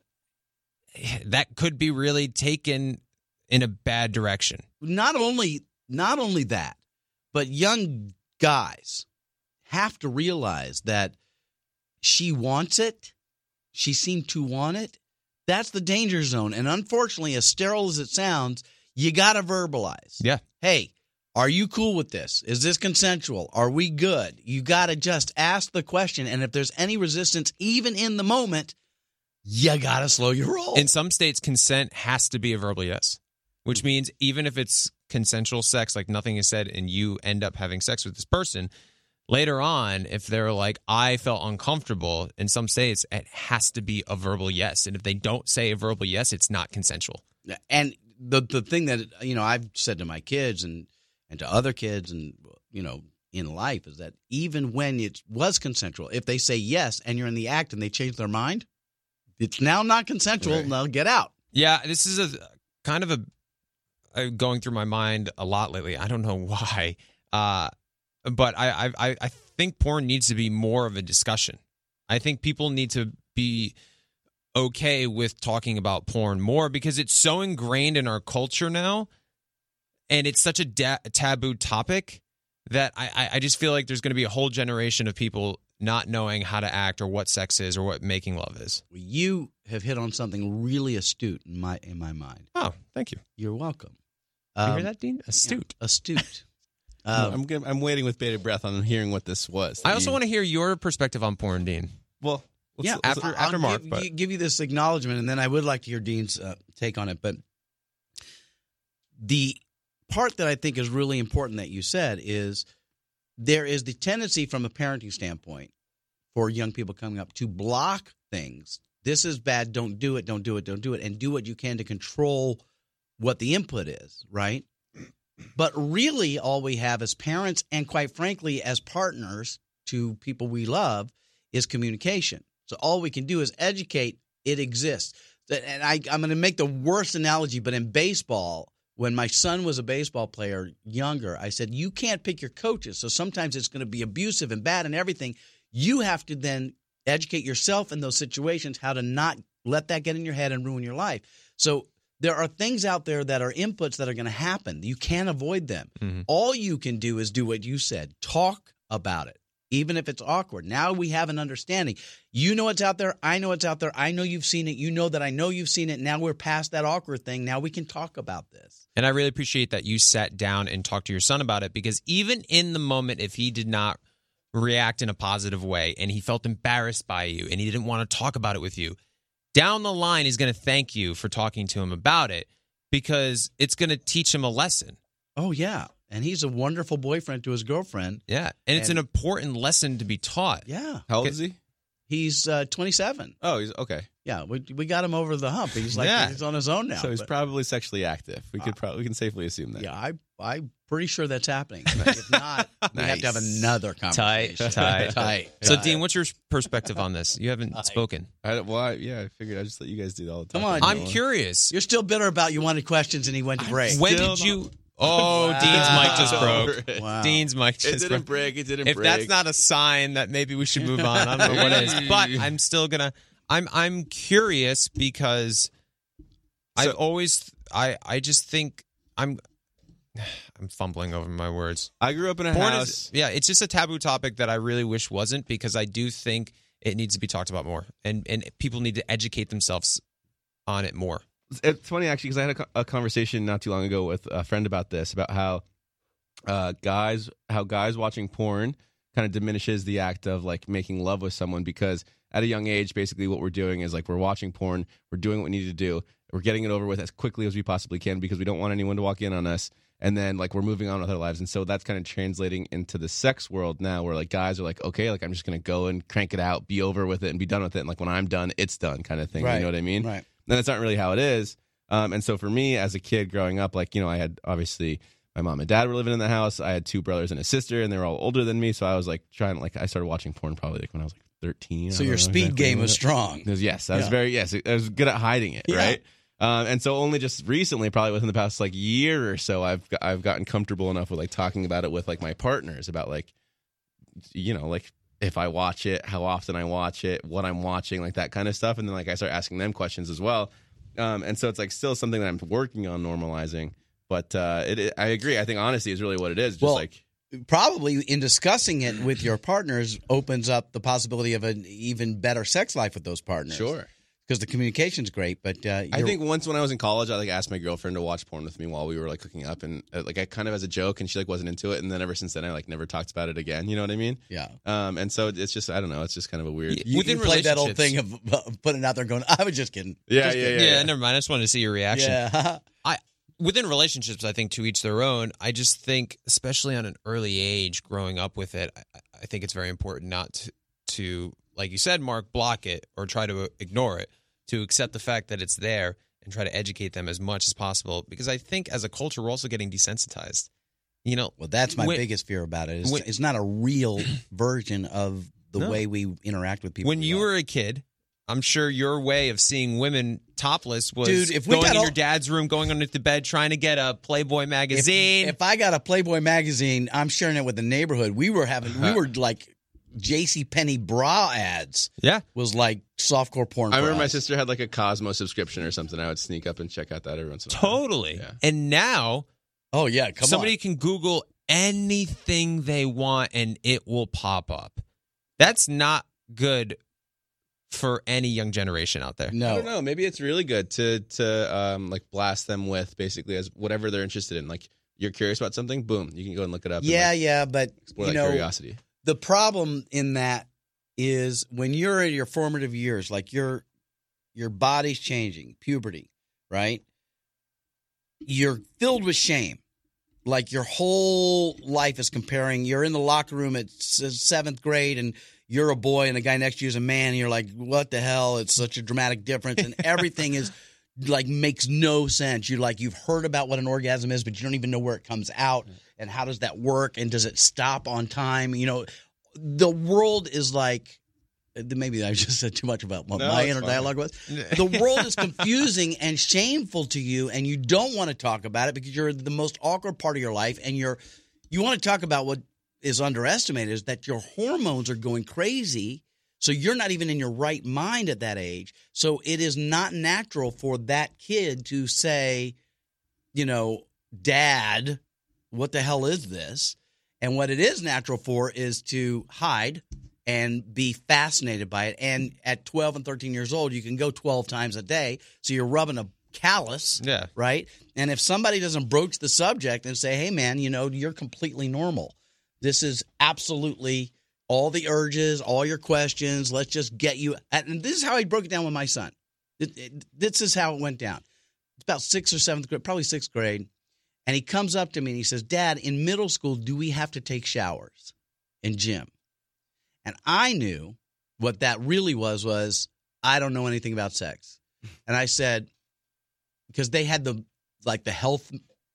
D: that could be really taken in a bad direction.
F: Not only not only that, but young guys have to realize that she wants it. She seemed to want it. That's the danger zone. And unfortunately, as sterile as it sounds, you got to verbalize.
D: Yeah.
F: Hey, are you cool with this? Is this consensual? Are we good? You got to just ask the question. And if there's any resistance, even in the moment, you got to slow your roll.
D: In some states, consent has to be a verbal yes, which means even if it's consensual sex, like nothing is said, and you end up having sex with this person, Later on, if they're like, I felt uncomfortable, in some states, it has to be a verbal yes. And if they don't say a verbal yes, it's not consensual.
F: And the the thing that, you know, I've said to my kids and, and to other kids and, you know, in life is that even when it was consensual, if they say yes and you're in the act and they change their mind, it's now not consensual.
B: Right.
F: Now get out.
D: Yeah, this is a kind of a, a going through my mind a lot lately. I don't know why. Uh But I, I I think porn needs to be more of a discussion. I think people need to be okay with talking about porn more because it's so ingrained in our culture now, and it's such a da- taboo topic that I, I just feel like there's going to be a whole generation of people not knowing how to act or what sex is or what making love is.
F: You have hit on something really astute in my in my mind.
D: Oh, thank you.
F: You're welcome.
D: You
F: Um,
D: hear that, Dean? Astute.
F: Astute.
B: I'm,
F: Um,
B: I'm I'm waiting with bated breath on hearing what this was.
D: I also want to hear your perspective on porn, Dean.
B: Well, let's-
F: yeah,
B: let's-
D: after-
F: I'll
D: after Mark,
F: give,
D: but-
F: give you this acknowledgement, and then I would like to hear Dean's uh, take on it. But the part that I think is really important that you said is there is the tendency from a parenting standpoint for young people coming up to block things. This is bad. Don't do it. Don't do it. Don't do it. And do what you can to control what the input is, right? But really all we have as parents and, quite frankly, as partners to people we love is communication. So all we can do is educate. It exists. And I, I'm going to make the worst analogy, but in baseball, when my son was a baseball player younger, I said, you can't pick your coaches. So sometimes it's going to be abusive and bad and everything. You have to then educate yourself in those situations how to not let that get in your head and ruin your life. So there are things out there that are inputs that are going to happen. You can't avoid them.
D: Mm-hmm.
F: All you can do is do what you said. Talk about it, even if it's awkward. Now we have an understanding. You know it's out there. I know it's out there. I know you've seen it. You know that I know you've seen it. Now we're past that awkward thing. Now we can talk about this.
D: And I really appreciate that you sat down and talked to your son about it because even in the moment, if he did not react in a positive way and he felt embarrassed by you and he didn't want to talk about it with you, down the line, he's going to thank you for talking to him about it because it's going to teach him a lesson.
F: Oh, yeah. And he's a wonderful boyfriend to his girlfriend.
D: Yeah. And it's
F: And-
D: an important lesson to be taught.
F: Yeah.
B: How old is he?
F: He's uh, twenty-seven.
B: Oh, he's okay.
F: Yeah, we we got him over the hump. He's like
D: Yeah.
F: he's on his own now.
B: So he's
F: but-
B: probably sexually active. We could probably we can safely assume that.
F: yeah, I I'm pretty sure that's happening. If not, we have to have
B: Nice.
F: another conversation.
D: tight.
F: tight.
D: So,
F: tight.
D: Dean, what's your perspective on this? You haven't spoken.
B: I, well, I, yeah, I figured I'd just let you guys do all the time.
F: Come on,
D: I'm
F: Dean.
D: curious.
F: You're still bitter about you wanted questions and he went to break.
D: When
B: Still
D: did you? Oh,
F: Wow.
D: Dean's mic just
B: Over
D: broke.
B: it.
F: Wow.
D: Dean's mic
B: It
D: just
B: didn't
D: broke.
B: break. It didn't
D: If
B: break.
D: that's not a sign that maybe we should move on, I don't know what it is. But I'm still gonna. I'm I'm curious because I've
B: So-
D: always I I just think I'm I'm fumbling over my words.
B: I grew up in a
D: Porn
B: house.
D: is yeah, it's just a taboo topic that I really wish wasn't because I do think it needs to be talked about more and and people need to educate themselves on it more.
B: It's funny actually because I had a, co- a conversation not too long ago with a friend about this, about how uh, guys, how guys watching porn kind of diminishes the act of like making love with someone because at a young age, basically what we're doing is like we're watching porn, we're doing what we need to do, we're getting it over with as quickly as we possibly can because we don't want anyone to walk in on us. And then like we're moving on with our lives. And so that's kind of translating into the sex world now where like guys are like, okay, like I'm just going to go and crank it out, be over with it and be done with it. And like when I'm done, it's done kind of thing.
F: Right.
B: You know what I mean?
F: Right.
B: And that's not really how it is. Um, and so for me as a kid growing up, like, you know, I had obviously my mom and dad were living in the house. I had two brothers and a sister and they were all older than me. So I was like trying, like I started watching porn probably like when I was like thirteen.
F: So
B: I
F: your
B: don't know
F: speed
B: exactly
F: game
B: when
F: was
B: it-
F: strong.
B: it was- yes, I was
F: Yeah.
B: very, yes, I was good at hiding it,
F: Yeah.
B: right? Um, and so only just recently, probably within the past like year or so, I've got- I've gotten comfortable enough with like talking about it with like my partners about like, you know, like if I watch it, how often I watch it, what I'm watching, like that kind of stuff. And then like I start asking them questions as well. Um, and so it's like still something that I'm working on normalizing. But uh, it, it, I agree. I think honesty is really what it is. Just
F: Well,
B: like
F: Probably in discussing it with your partners opens up the possibility of an even better sex life with those partners.
B: sure.
F: Because the communication's great, but uh,
B: I
F: you're-
B: think once when I was in college, I like asked my girlfriend to watch porn with me while we were like hooking up, and uh, like I kind of as a joke, and she like wasn't into it, and then ever since then I like never talked about it again. You know what I mean?
F: yeah.
B: Um, and so it's just I don't know, it's just kind of a weird.
D: Yeah.
F: You,
D: Within
F: you played that old thing
D: relationships-
F: of uh, putting it out there going, I was just kidding.
B: Yeah,
F: Just
B: yeah,
F: kidding.
D: Yeah,
B: yeah.
D: never mind. I just wanted to see your reaction.
F: Yeah.
D: Within relationships, I think to each their own. I just think, especially on an early age, growing up with it, I, I think it's very important not to, to, like you said, Mark, block it or try to ignore it, to accept the fact that it's there and try to educate them as much as possible. Because I think as a culture, we're also getting desensitized. You know,
F: well, that's my
D: when,
F: biggest fear about it. It's,
D: when,
F: it's not a real version of the
D: no.
F: way we interact with people.
D: When you
F: love.
D: were a kid, I'm sure your way of seeing women topless was
F: Dude, if we
D: going
F: got
D: in
F: all-
D: your dad's room, going underneath the bed, trying to get a Playboy magazine.
F: If, if I got a Playboy magazine, I'm sharing it with the neighborhood. We were having, we were like JCPenney bra ads.
B: Yeah.
F: Was like softcore porn.
B: I
F: for
B: remember my
F: us.
B: sister had like a Cosmo subscription or something. I would sneak up and check out that every once in a while.
D: Totally.
B: Yeah.
D: And now
F: Oh yeah, come
D: somebody
F: on.
D: can Google anything they want and it will pop up. That's not good for any young generation out there.
B: I
F: No,
B: don't know. Maybe it's really good to to um, like blast them with basically as whatever they're interested in. Like you're curious about something, boom, you can go and look it up.
F: yeah,
B: and, like,
F: yeah, but
B: explore
F: you
B: that
F: know,
B: curiosity.
F: the problem in that is when you're in your formative years, like your your body's changing, puberty, right? You're filled with shame. Like your whole life is comparing. You're in the locker room at s- seventh grade and you're a boy and the guy next to you is a man. And you're like, what the hell? It's such a dramatic difference. And everything is like makes no sense. You're like, you've heard about what an orgasm is, but you don't even know where it comes out. And how does that work? And does it stop on time? You know, the world is like, maybe I just said too much about what
B: No,
F: my
B: it's
F: inner
B: fine.
F: dialogue was. The world is confusing and shameful to you, and you don't want to talk about it because you're the most awkward part of your life, and you're you want to talk about what is underestimated is that your hormones are going crazy, so you're not even in your right mind at that age. So it is not natural for that kid to say, you know, Dad, what the hell is this? And what it is natural for is to hide and be fascinated by it. And at twelve and thirteen years old, you can go twelve times a day. So you're rubbing a callus,
D: Yeah.
F: right? And if somebody doesn't broach the subject and say, hey, man, you know, you're completely normal. This is absolutely all the urges, all your questions. Let's just get you. And this is how I broke it down with my son. It, it, this is how it went down. It's about sixth or seventh grade, probably sixth grade. And he comes up to me and he says, Dad, in middle school, do we have to take showers in gym? And I knew what that really was, was I don't know anything about sex. And I said, because they had the, like the health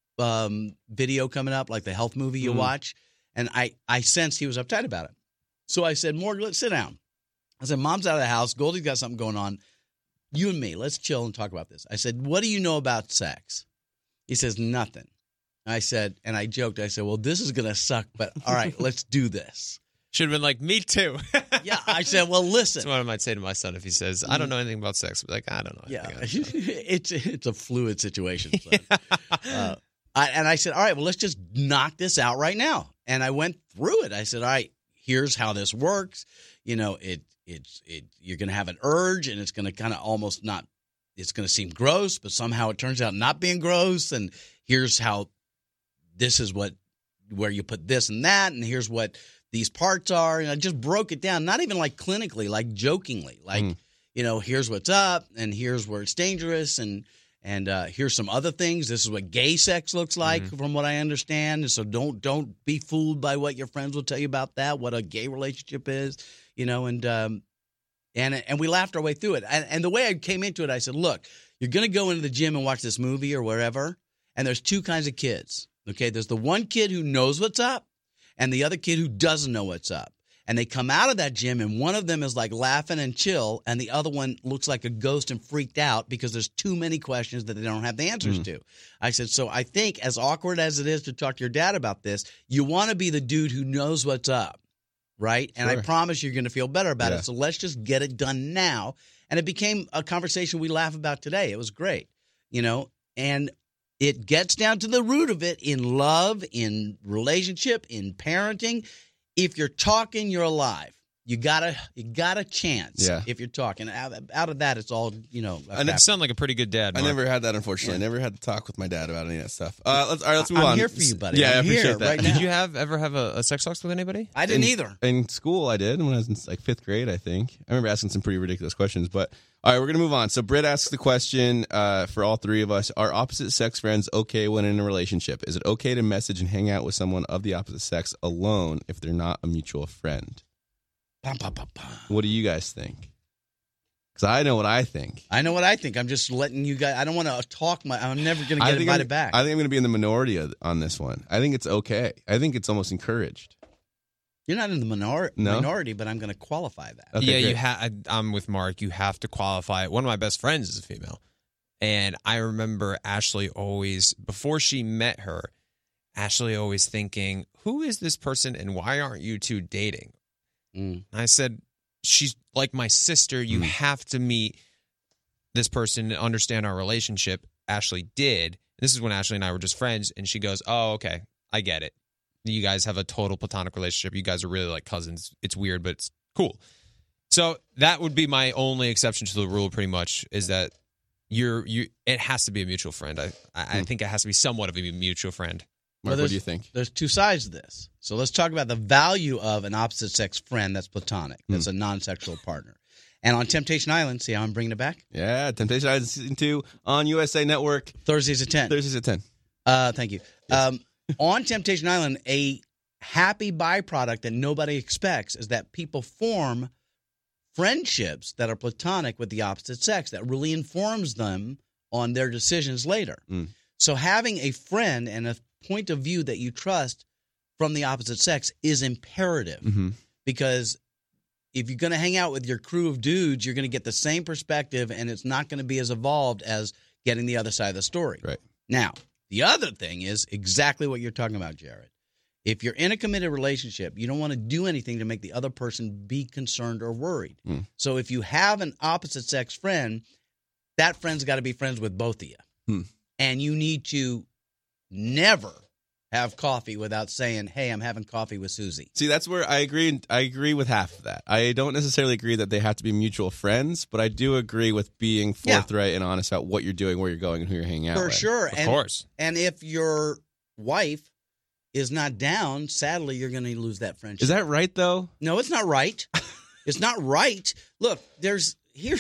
F: um, video coming up, like the health movie you
B: Mhm.
F: watch. And I, I sensed he was uptight about it. So I said, Morgan, let's sit down. I said, Mom's out of the house. Goldie's got something going on. You and me, let's chill and talk about this. I said, what do you know about sex? He says, nothing. I said, and I joked, I said, well, this is going to suck, but all right, let's do this.
D: Should have been like, me too.
F: Yeah, I said, well,
D: That's
F: listen.
D: what I might say to my son if he says, I don't know anything about sex. But like, I don't know.
F: Yeah,
D: anything about sex.
F: it's it's a fluid situation. son. uh, I, and I said, all right, well, let's just knock this out right now. And I went through it. I said, all right, here's how this works. You know, it it's it you're going to have an urge, and it's going to kind of almost not. It's going to seem gross, but somehow it turns out not being gross. And here's how. This is what where you put this and that, and here's what these parts are. And I just broke it down, not even like clinically, like jokingly, like,
B: Mm.
F: you know, here's what's up and here's where it's dangerous. And, and uh, here's some other things. This is what gay sex looks like from what I understand. And so don't, don't be fooled by what your friends will tell you about that, what a gay relationship is, you know, and, um, and, and we laughed our way through it. And, and the way I came into it, I said, look, you're going to go into the gym and watch this movie or wherever. And there's two kinds of kids. Okay. There's the one kid who knows what's up and the other kid who doesn't know what's up. And they come out of that gym and one of them is like laughing and chill. And the other one looks like a ghost and freaked out because there's too many questions that they don't have the answers
B: Mm.
F: to. I said, so I think as awkward as it is to talk to your dad about this, you want to be the dude who knows what's up. Right. And I
B: Sure.
F: promise you're going to feel better about
B: Yeah.
F: it. So let's just get it done now. And it became a conversation we laugh about today. It was great, you know, and it gets down to the root of it in love, in relationship, in parenting. If you're talking, you're alive. You gotta, you got a chance.
B: Yeah.
F: If you're talking out, out of that, it's all you know.
D: And it sounds like a pretty good dad.
B: I
D: Mark.
B: never had that, unfortunately. I never had to talk with my dad about any of that stuff. Uh, let's, all right, let's move
F: I'm
B: on.
F: here for you, buddy.
B: Yeah,
F: I'm
B: I appreciate
F: here
B: that.
F: right
D: Did
F: now.
D: you have ever have a, a sex talks with anybody?
F: I didn't
B: in,
F: either.
B: In school, I did when I was in like fifth grade, I think. I remember asking some pretty ridiculous questions. But all right, we're gonna move on. So Britt asks the question uh, for all three of us: are opposite sex friends okay when in a relationship? Is it okay to message and hang out with someone of the opposite sex alone if they're not a mutual friend?
F: Bum, bum, bum, bum.
B: What do you guys think? Because I know what I think.
F: I know what I think. I'm just letting you guys. I don't want to talk. My. I'm never going to
B: I
F: get
B: think
F: invited
B: I'm,
F: back.
B: I think I'm going to be in the minority of, on this one. I think it's okay. I think it's almost encouraged.
F: You're not in the minor-
B: No?
F: minority, but I'm going to qualify that.
B: Okay,
D: yeah,
B: great.
D: you ha- I'm with Mark. You have to qualify it. One of my best friends is a female. And I remember Ashley always, before she met her, Ashley always thinking, who is this person and why aren't you two dating?
F: Mm.
D: I said, she's like my sister. You
B: Mm.
D: have to meet this person and understand our relationship. Ashley did. This is when Ashley and I were just friends. And she goes, oh, okay, I get it. You guys have a total platonic relationship. You guys are really like cousins. It's weird, but it's cool. So that would be my only exception to the rule, pretty much, is that you're you. It has to be a mutual friend. I I, I think it has to be somewhat of a mutual friend.
B: Mark,
F: Well,
B: what do you think?
F: There's two sides to this. So let's talk about the value of an opposite sex friend that's platonic, that's a non-sexual partner. And on Temptation Island, see how I'm bringing it back?
B: Yeah, Temptation Island Season two on U S A Network.
F: Thursdays at ten.
B: Thursdays at ten.
F: Uh, thank you. Um, on Temptation Island, a happy byproduct that nobody expects is that people form friendships that are platonic with the opposite sex that really informs them on their decisions later.
B: Mm.
F: So having a friend and a point of view that you trust from the opposite sex is imperative
B: Mm-hmm.
F: because if you're going to hang out with your crew of dudes, you're going to get the same perspective and it's not going to be as evolved as getting the other side of the story.
B: Right.
F: Now, the other thing is exactly what you're talking about, Jared. If you're in a committed relationship, you don't want to do anything to make the other person be concerned or worried.
B: Mm.
F: So if you have an opposite sex friend, that friend's got to be friends with both of you.
B: Hmm.
F: And you need to never have coffee without saying, hey, I'm having coffee with Susie.
B: See, that's where I agree. I agree with half of that. I don't necessarily agree that they have to be mutual friends, but I do agree with being
F: Yeah.
B: forthright and honest about what you're doing, where you're going, and who you're hanging out
F: For
B: with.
F: sure.
D: Of
F: and,
D: course.
F: And if your wife is not down, sadly, you're going to lose that friendship.
B: Is that right, though?
F: No, it's not right. It's not right. Look, there's here.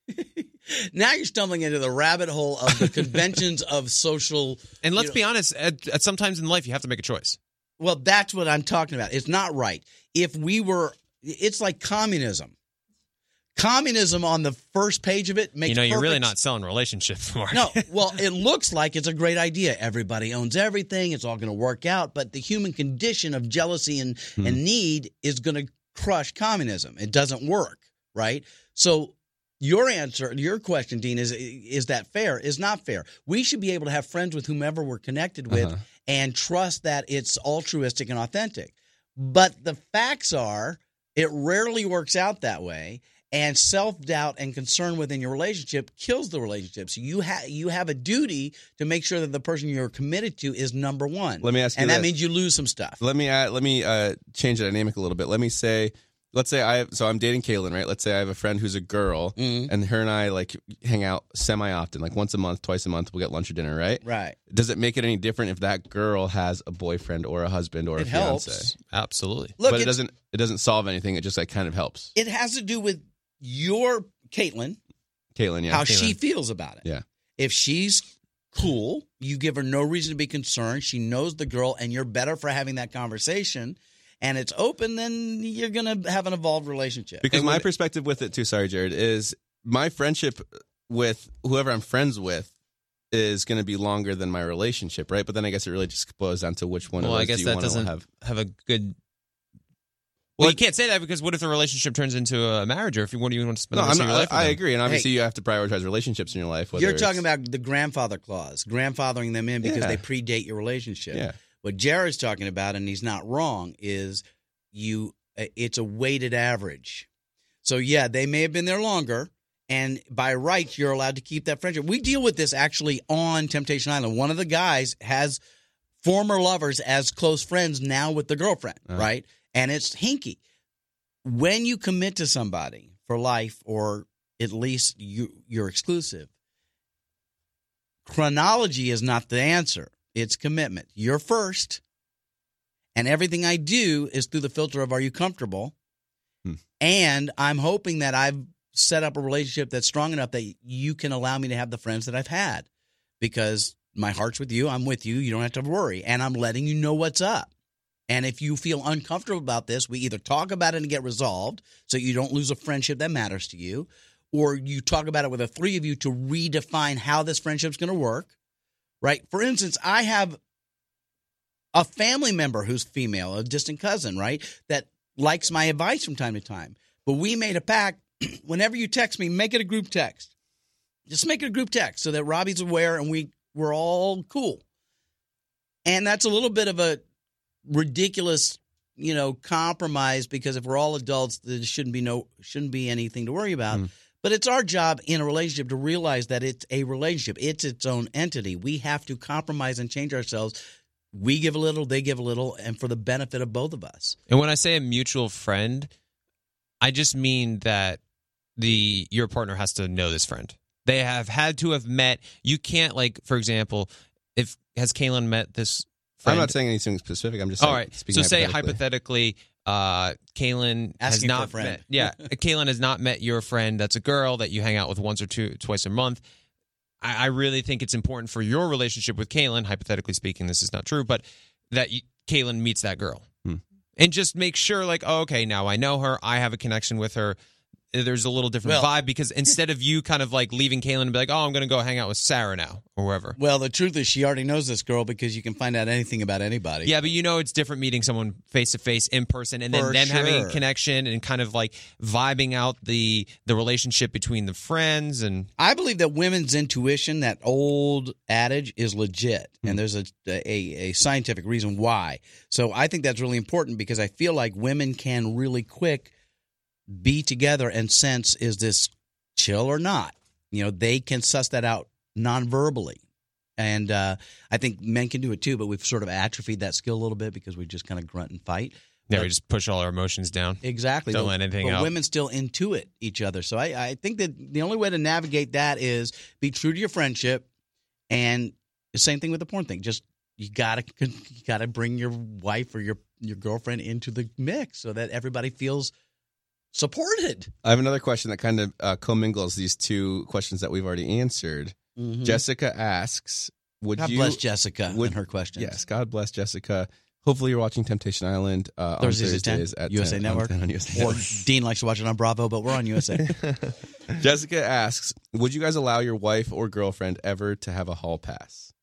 F: Now you're stumbling into the rabbit hole of the conventions of social.
D: And let's
F: you know,
D: be honest, at, at sometimes in life, you have to make a choice.
F: Well, that's what I'm talking about. It's not right. If we were, it's like communism. Communism on the first page of it makes
D: You know, you're really
F: perfect-
D: not selling relationships, Mark.
F: No, well, it looks like it's a great idea. Everybody owns everything. It's all going to work out. But the human condition of jealousy and,
B: Hmm.
F: and need is going to crush communism. It doesn't work, right? So your answer, your question, Dean, is is that fair? Is not fair. We should be able to have friends with whomever we're connected with
B: Uh-huh.
F: and trust that it's altruistic and authentic. But the facts are it rarely works out that way. And self-doubt and concern within your relationship kills the relationship. So you have you have a duty to make sure that the person you're committed to is number one.
B: Let me ask you
F: and that
B: this.
F: means you lose some stuff.
B: Let me add, let me uh, change the dynamic a little bit. Let me say, let's say I so I'm dating Kaylin, right? Let's say I have a friend who's a girl,
F: Mhm.
B: and her and I like hang out semi often, like once a month, twice a month. We'll get lunch or dinner, right?
F: Right.
B: Does it make it any different if that girl has a boyfriend or a husband or
F: It
B: a fiance?
F: helps.
D: Absolutely.
F: Look,
B: but it
F: it's-
B: doesn't. It doesn't solve anything. It just like kind of helps.
F: It has to do with your Caitlin,
B: Caitlin, yeah.
F: how she
D: Caitlin.
F: feels about it.
B: Yeah.
F: If she's cool, you give her no reason to be concerned. She knows the girl, and you're better for having that conversation. And it's open, then you're going to have an evolved relationship.
B: Because
F: And
B: my
F: when-
B: perspective with it too, sorry, Jared, is my friendship with whoever I'm friends with is going to be longer than my relationship, right? But then I guess it really just boils down to which one
D: Well,
B: of those
D: I guess
B: do you
D: that
B: want to
D: doesn't
B: have.
D: have a good. Well,
B: Well,
D: you can't say that because what if the relationship turns into a marriage, or if you what do you want to spend
B: No,
D: the rest
B: I'm
D: of your
B: not,
D: life with
B: I
D: them?
B: agree, and obviously
F: Hey.
B: you have to prioritize relationships in your life. whether
F: You're talking
B: it's-
F: about the grandfather clause, grandfathering them in because
B: Yeah.
F: they predate your relationship.
B: Yeah.
F: What Jared's talking about, and he's not wrong, is you. It's a weighted average. So yeah, they may have been there longer, and by rights, you're allowed to keep that friendship. We deal with this actually on Temptation Island. One of the guys has former lovers as close friends now with the girlfriend,
B: Uh-huh.
F: right? And it's hinky. when you commit to somebody for life, or at least you, you're exclusive, chronology is not the answer. It's commitment. You're first, and everything I do is through the filter of, are you comfortable? Hmm. And I'm hoping that I've set up a relationship that's strong enough that you can allow me to have the friends that I've had, because my heart's with you. I'm with you. You don't have to worry. And I'm letting you know what's up. And if you feel uncomfortable about this, we either talk about it and get resolved so you don't lose a friendship that matters to you, or you talk about it with the three of you to redefine how this friendship's going to work, right? For instance, I have a family member who's female, a distant cousin, right, that likes my advice from time to time. But we made a pact. Whenever you text me, make it a group text. Just make it a group text so that Robbie's aware and we, we're all cool. And that's a little bit of a ridiculous, you know, compromise, because if we're all adults, there shouldn't be no shouldn't be anything to worry about. Mm. But it's our job in a relationship to realize that it's a relationship. It's its own entity. We have to compromise and change ourselves. We give a little, they give a little, and for the benefit of both of us.
D: And when I say a mutual friend, I just mean that the your partner has to know this friend. They have had to have met. You can't, like, for example, if has Kaylin met this friend?
B: I'm not saying anything specific. I'm just
D: all
B: saying,
D: right.
B: Speaking
D: so say
B: hypothetically,
D: hypothetically, uh, Kaylin has
F: Asking
D: not
F: for a friend.
D: met. Yeah, Kaylin has not met your friend. That's a girl that you hang out with once or two, twice a month. I, I really think it's important for your relationship with Kaylin. Hypothetically speaking, this is not true, but that you, Kaylin meets that girl, hmm. and just make sure, like, oh, okay, now I know her. I have a connection with her. There's a little different
F: well,
D: vibe, because instead of you kind of like leaving Kaylin and be like, oh, I'm going to go hang out with Sarah now or whoever.
F: Well, the truth is she already knows this girl, because you can find out anything about anybody.
D: Yeah, but you know it's different meeting someone face-to-face in person, and then
F: For
D: them
F: sure.
D: having a connection and kind of like vibing out the the relationship between the friends. And
F: I believe that women's intuition, that old adage, is legit. Mm-hmm. And there's a, a, a scientific reason why. So I think that's really important, because I feel like women can really quick be together and sense, is this chill or not? You know, they can suss that out non-verbally. And uh, I think men can do it too, but we've sort of atrophied that skill a little bit because we just kind of grunt and fight.
D: Yeah,
F: but,
D: we just push all our emotions down.
F: Exactly.
D: Don't
F: but,
D: let anything
F: but
D: out.
F: Women still intuit each other. So I, I think that the only way to navigate that is be true to your friendship. And the same thing with the porn thing. Just you gotta you gotta bring your wife or your, your girlfriend into the mix so that everybody feels supported.
B: I have another question that kind of uh, commingles these two questions that we've already answered. Mm-hmm. Jessica asks, "Would
F: God
B: you?"
F: bless Jessica
B: would,
F: and her questions.
B: Yes, God bless Jessica. Hopefully, you're watching Temptation Island uh, on
F: Thursdays,
B: Thursdays
F: at,
B: at
F: U S A
B: ten,
F: Network.
B: on U S A
F: Or Dean likes to watch it on Bravo, but we're on U S A.
B: Jessica asks, "Would you guys allow your wife or girlfriend ever to have a hall pass?"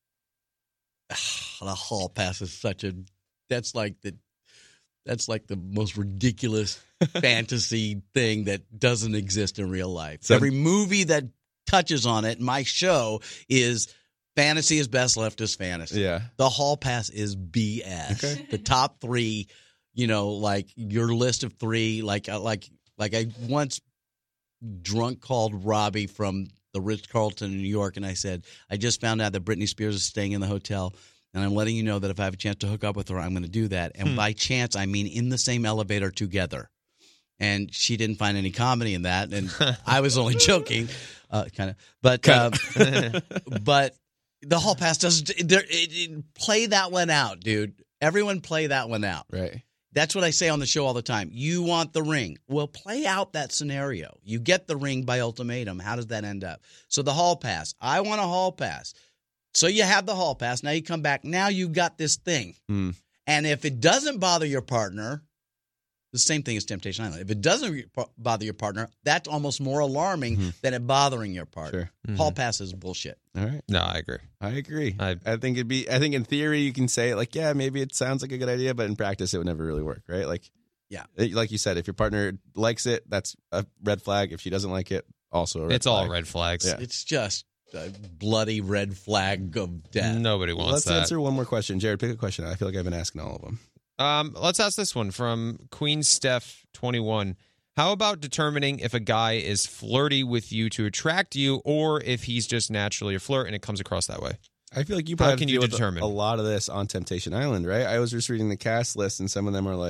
F: The hall pass is such a that's like the that's like the most ridiculous fantasy thing that doesn't exist in real life. So, every movie that touches on it, my show is fantasy is best left as fantasy.
B: Yeah.
F: The hall pass is B S. Okay. The top three, you know, like your list of three, like like like I once drunk called Robbie from the Ritz-Carlton in New York, and I said, I just found out that Britney Spears is staying in the hotel, and I'm letting you know that if I have a chance to hook up with her, I'm going to do that. And hmm. by chance, I mean in the same elevator together. And she didn't find any comedy in that, and I was only joking, uh, kind of. But uh, but the hall pass doesn't there, it, it, play that one out, dude. Everyone play that one out.
B: Right.
F: That's what I say on the show all the time. You want the ring. Well, play out that scenario. You get the ring by ultimatum. How does that end up? So the hall pass. I want a hall pass. So you have the hall pass. Now you come back. Now you've got this thing. Mm. And if it doesn't bother your partner, the same thing as Temptation Island. If it doesn't bother your partner, that's almost more alarming mm-hmm. than it bothering your partner.
B: Sure. Mm-hmm.
F: Hall pass is bullshit.
B: All right.
D: No, I agree.
B: I agree.
D: I,
B: I think it'd be. I think in theory you can say like, yeah, maybe it sounds like a good idea, but in practice it would never really work, right? Like,
F: yeah,
B: like you said, if your partner likes it, that's a red flag. If she doesn't like it, also a red
D: it's
B: flag.
D: all red flags.
B: Yeah.
F: It's just a bloody red flag of death.
D: Nobody wants
B: Let's
D: that.
B: Let's answer one more question. Jared, pick a question. I feel like I've been asking all of them.
D: Um, let's ask this one from Queen Steph twenty-one. How about determining if a guy is flirty with you to attract you, or if he's just naturally a flirt and it comes across that way?
B: I feel like you probably
D: How can you
B: deal
D: determine
B: with a, a lot of this on Temptation Island, right? I was just reading the cast list, and some of them are like,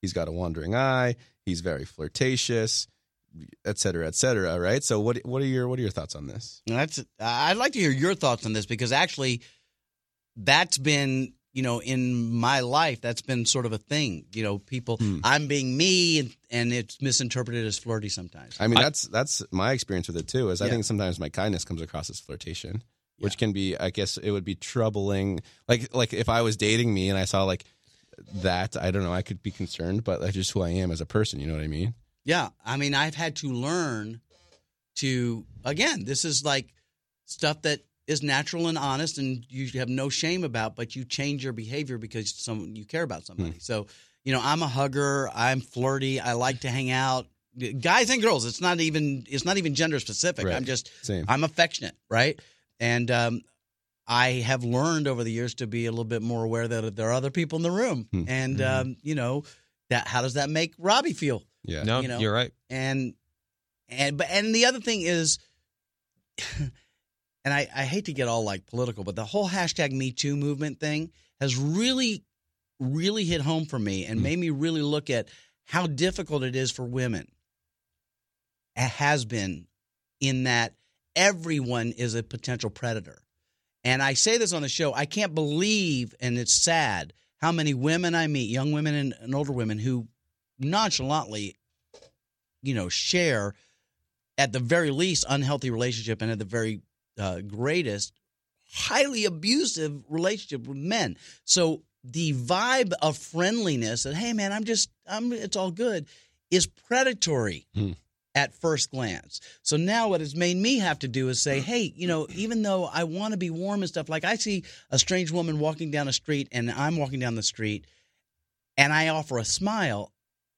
B: he's got a wandering eye, he's very flirtatious, et cetera, et cetera, right? So what what are your what are your thoughts on this?
F: That's I'd like to hear your thoughts on this, because actually that's been, you know, in my life, that's been sort of a thing. You know, people, hmm. I'm being me, and, and it's misinterpreted as flirty sometimes.
B: I mean, I, that's that's my experience with it too, is I
F: yeah.
B: think sometimes my kindness comes across as flirtation,
F: yeah.
B: which can be, I guess it would be troubling. Like, like if I was dating me and I saw like that, I don't know, I could be concerned, but that's just who I am as a person. You know what I mean?
F: Yeah. I mean, I've had to learn to, again, this is like stuff that is natural and honest and you have no shame about, but you change your behavior because some you care about somebody. Mm. So, you know, I'm a hugger, I'm flirty, I like to hang out. Guys and girls, it's not even it's not even gender specific.
B: Right.
F: I'm just
B: Same.
F: I'm affectionate, right? And um, I have learned over the years to be a little bit more aware that there are other people in the room. Mm. And mm-hmm. um, you know, that how does that make Robbie feel?
B: Yeah.
D: No,
F: you know?
D: You're right.
F: And and but and the other thing is and I, I hate to get all like political, but the whole hashtag Me Too movement thing has really, really hit home for me and mm. made me really look at how difficult it is for women. It has been, in that everyone is a potential predator. And I say this on the show, I can't believe, and it's sad, how many women I meet, young women and, and older women, who nonchalantly, you know, share at the very least unhealthy relationship and at the very Uh, greatest, highly abusive relationship with men. So the vibe of friendliness and, hey, man, I'm just, I'm, it's all good, is predatory hmm. at first glance. So now what it's made me have to do is say, hey, you know, even though I want to be warm and stuff, like I see a strange woman walking down the street and I'm walking down the street and I offer a smile.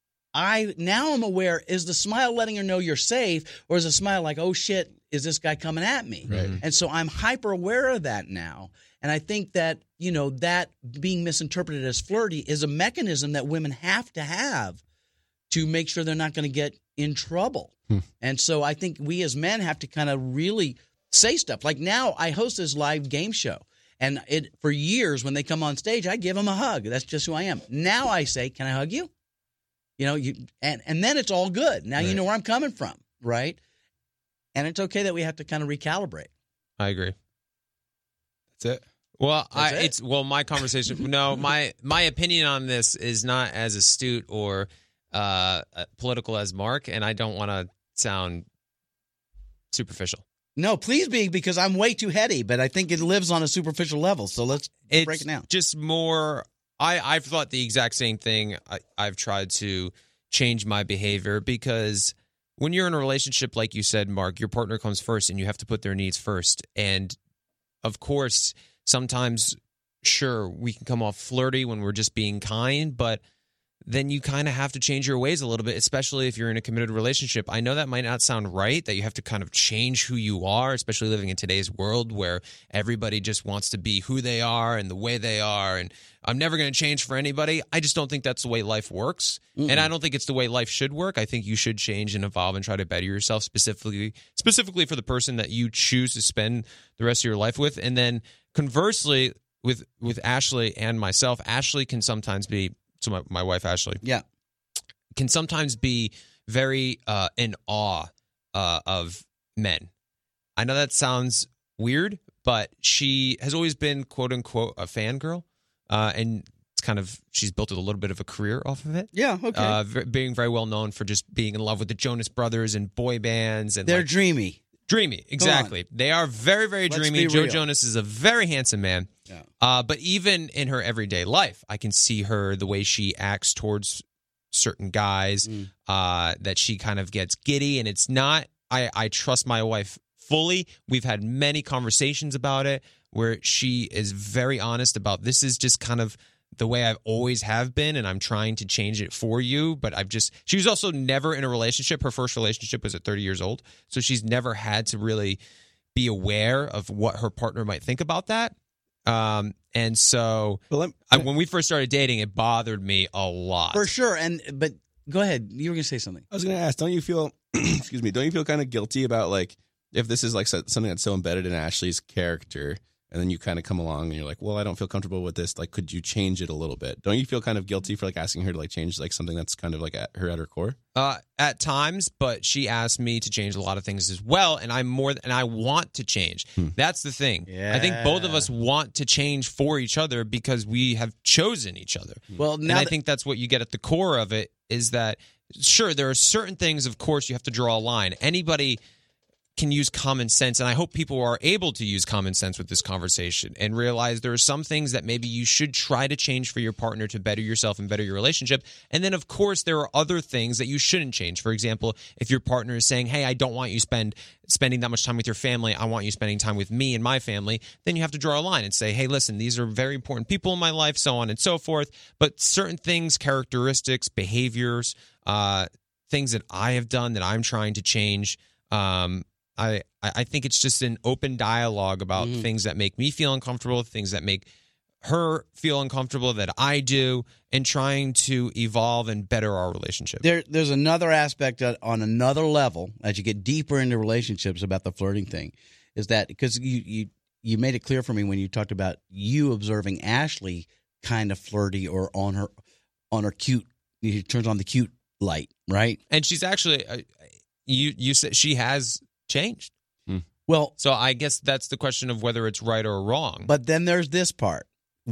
F: I now I'm aware, is the smile letting her know you're safe, or is the smile like, oh, shit, is this guy coming at me?
B: Right.
F: And so I'm hyper aware of that now. And I think that, you know, that being misinterpreted as flirty is a mechanism that women have to have to make sure they're not going to get in trouble. Hmm. And so I think we as men have to kind of really say stuff. Like now I host this live game show. And it for years when they come on stage, I give them a hug. That's just who I am. Now I say, can I hug you? You know, you and, and then it's all good. Now right. you know where I'm coming from, right? And it's okay that we have to kind of recalibrate.
D: I agree.
B: That's it.
D: Well,
F: That's
D: I
F: it?
D: it's well my conversation. no, my my opinion on this is not as astute or uh, political as Mark, and I don't want to sound superficial.
F: No, please be, because I'm way too heady, but I think it lives on a superficial level. So let's
D: it's
F: break it down.
D: Just more. I I've thought the exact same thing. I, I've tried to change my behavior because when you're in a relationship, like you said, Mark, your partner comes first and you have to put their needs first. And of course, sometimes, sure, we can come off flirty when we're just being kind, but then you kind of have to change your ways a little bit, especially if you're in a committed relationship. I know that might not sound right, that you have to kind of change who you are, especially living in today's world where everybody just wants to be who they are and the way they are. And I'm never going to change for anybody. I just don't think that's the way life works. Mm-mm. And I don't think it's the way life should work. I think you should change and evolve and try to better yourself specifically, specifically for the person that you choose to spend the rest of your life with. And then conversely, with, with Ashley and myself, Ashley can sometimes be, so my, my wife, Ashley,
F: yeah,
D: can sometimes be very uh, in awe uh, of men. I know that sounds weird, but she has always been, quote unquote, a fangirl. Uh, and it's kind of, she's built a little bit of a career off of it.
F: Yeah, okay.
D: Uh, v- being very well known for just being in love with the Jonas Brothers and boy bands. And
F: They're
D: like,
F: dreamy.
D: Dreamy, exactly. They are very, very
F: Let's
D: dreamy.
F: be
D: Joe
F: real.
D: Jonas is a very handsome man.
F: Yeah.
D: Uh, but even in her everyday life, I can see her, the way she acts towards certain guys,
F: Mm.
D: uh, that she kind of gets giddy. And it's not, I, I trust my wife fully. We've had many conversations about it where she is very honest about, this is just kind of the way I've always have been, and I'm trying to change it for you. But I've just, she was also never in a relationship. Her first relationship was at thirty years old. So she's never had to really be aware of what her partner might think about that. Um, and so
B: Well, I'm-
D: I, when we first started dating, it bothered me a lot.
F: For sure. And but go ahead. You were going to say something.
B: I was going to ask, don't you feel, excuse me, don't you feel kind of guilty about like, if this is like so- something that's so embedded in Ashley's character, and then you kind of come along and you're like, well, I don't feel comfortable with this. Like, could you change it a little bit? Don't you feel kind of guilty for like asking her to like change like something that's kind of like at her at her core?
D: Uh, at times, but she asked me to change a lot of things as well, and I'm more and I want to change.
B: Hmm.
D: That's the thing.
F: Yeah.
D: I think both of us want to change for each other because we have chosen each other.
F: Well,
D: And
F: now
D: I
F: that-
D: think that's what you get at the core of it is that, sure, there are certain things, of course, you have to draw a line. Anybody can use common sense, and I hope people are able to use common sense with this conversation and realize there are some things that maybe you should try to change for your partner to better yourself and better your relationship. And then, of course, there are other things that you shouldn't change. For example, if your partner is saying, hey, I don't want you spend spending that much time with your family, I want you spending time with me and my family, then you have to draw a line and say, hey, listen, these are very important people in my life, so on and so forth. But certain things, characteristics, behaviors, uh, things that I have done that I'm trying to change, um, I, I think it's just an open dialogue about
F: Mhm.
D: things that make me feel uncomfortable, things that make her feel uncomfortable that I do, and trying to evolve and better our relationship.
F: There, there's another aspect on- on another level as you get deeper into relationships about the flirting thing, is that because you you you made it clear for me when you talked about you observing Ashley kind of flirty or on her on her cute, she turns on the cute light, right?
D: And she's actually, uh, you you said she has changed.
F: Well,
D: So I guess that's the question of whether it's right or wrong.
F: but then there's this part.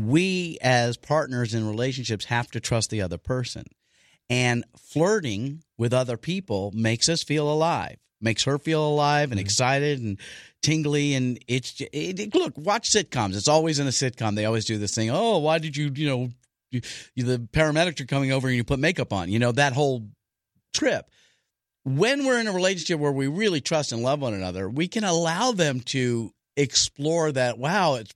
F: We as partners in relationships have to trust the other person. And flirting with other people makes us feel alive, makes her feel alive and excited and tingly. And it's it, it- look, watch sitcoms. It's always in a sitcom. They always do this thing. Oh, why did you, you know, you, you, the paramedics are coming over and you put makeup on, you know, that whole trip. When we're in a relationship where we really trust and love one another, we can allow them to explore that. Wow, it's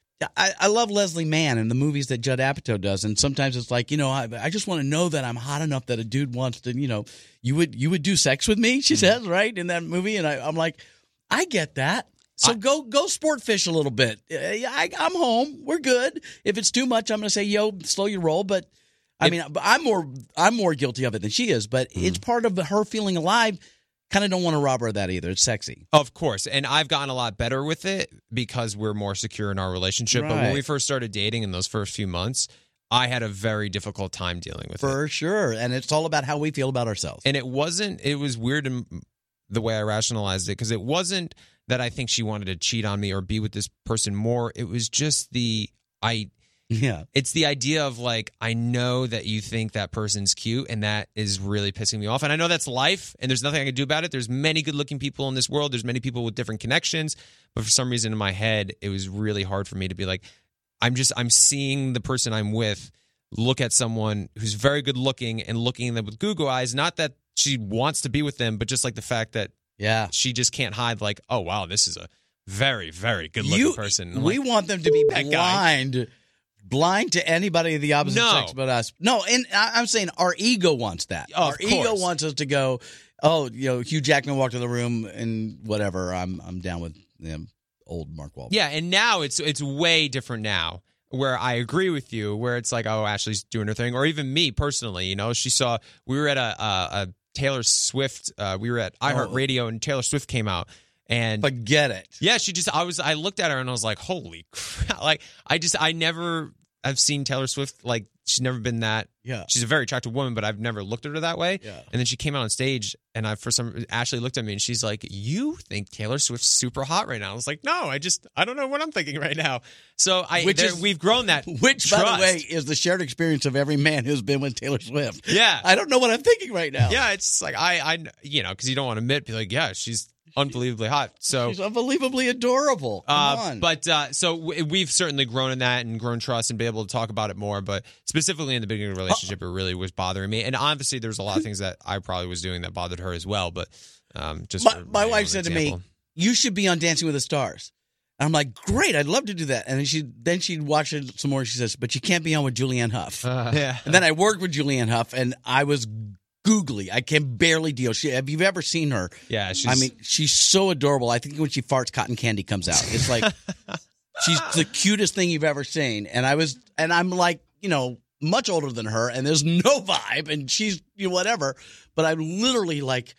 F: I, I love Leslie Mann and the movies that Judd Apatow does, and sometimes it's like, you know, I, I just want to know that I'm hot enough that a dude wants to, you know, you would you would do sex with me, she says, right, in that movie, and I, I'm like, I get that. So
D: I-
F: go go sport fish a little bit. Uh, yeah, I, I'm home. We're good. If it's too much, I'm going to say, yo, slow your roll. But I
D: If-
F: mean, I'm more I'm more guilty of it than she is. But it's part of her feeling alive. Kind of don't want to rob her of that either. It's sexy.
D: Of course. And I've gotten a lot better with it because we're more secure in our relationship. But when
F: Right.
D: we first started dating in those first few months, I had a very difficult time dealing with it.
F: For sure. And it's all about how we feel about ourselves.
D: And it wasn't, it was weird in the way I rationalized it because it wasn't that I think she wanted to cheat on me or be with this person more. It was just the, I,
F: Yeah.
D: it's the idea of like, I know that you think that person's cute and that is really pissing me off. And I know that's life and there's nothing I can do about it. There's many good looking people in this world. There's many people with different connections. But for some reason in my head, it was really hard for me to be like, I'm just, I'm seeing the person I'm with look at someone who's very good looking and looking at them with Google eyes. Not that she wants to be with them, but just like the fact that
F: Yeah.
D: she just can't hide like, oh, wow, this is a very, very good looking
F: You,
D: person. I'm
F: we
D: like,
F: want them to be
D: that guy.
F: blind, blind to anybody of the opposite
D: No.
F: sex but us. No, and I, I'm saying our ego wants that.
D: Oh,
F: our
D: of
F: ego
D: course.
F: wants us to go, oh, you know, Hugh Jackman walked in the room and whatever. I'm I'm down with you know, old Mark Wahlberg.
D: yeah, and now it's it's way different now. Where I agree with you, where it's like, oh, Ashley's doing her thing, or even me personally. You know, she saw we were at a a, a Taylor Swift. Uh, we were at iHeartRadio, and Taylor Swift came out, and
F: Forget it.
D: yeah, she just. I was. I looked at her and I was like, holy crap! Like, I just. I never. I've seen Taylor Swift. Like, she's never been that.
F: Yeah.
D: She's a very attractive woman, but I've never looked at her that way.
F: Yeah.
D: And then she came out on stage, and I for some Ashley looked at me, and she's like, "You think Taylor Swift's super hot right now?" I was like, "No, I just I don't know what I'm thinking right now." So I
F: Which
D: there-
F: is-
D: we've grown that.
F: Which,
D: trust.
F: by the way, is the shared experience of every man who's been with Taylor Swift.
D: Yeah.
F: I don't know what I'm thinking right now.
D: Yeah, it's just like I I you know because you don't want to admit, be like, yeah, she's unbelievably hot. So.
F: She's unbelievably adorable. Come
D: Uh,
F: on.
D: but uh, so w- we've certainly grown in that and grown trust and be able to talk about it more. But specifically in the beginning of the relationship, it really was bothering me. And obviously, there's a lot of things that I probably was doing that bothered her as well. But um, just
F: my,
D: for
F: my wife
D: own
F: said
D: example.
F: to me, "You should be on Dancing with the Stars." And I'm like, "Great, I'd love to do that." And then she then she'd watch it some more. And she says, "But you can't be on with Julianne Hough."
D: yeah.
F: And then I worked with Julianne Hough, and I was googly. I can barely deal. She, have you ever seen her?
D: Yeah, she's,
F: I mean, she's so adorable. I think when she farts, cotton candy comes out. It's like she's the cutest thing you've ever seen. And I was, and I'm like, you know, much older than her, and there's no vibe, and she's you know, whatever. But I'm literally like,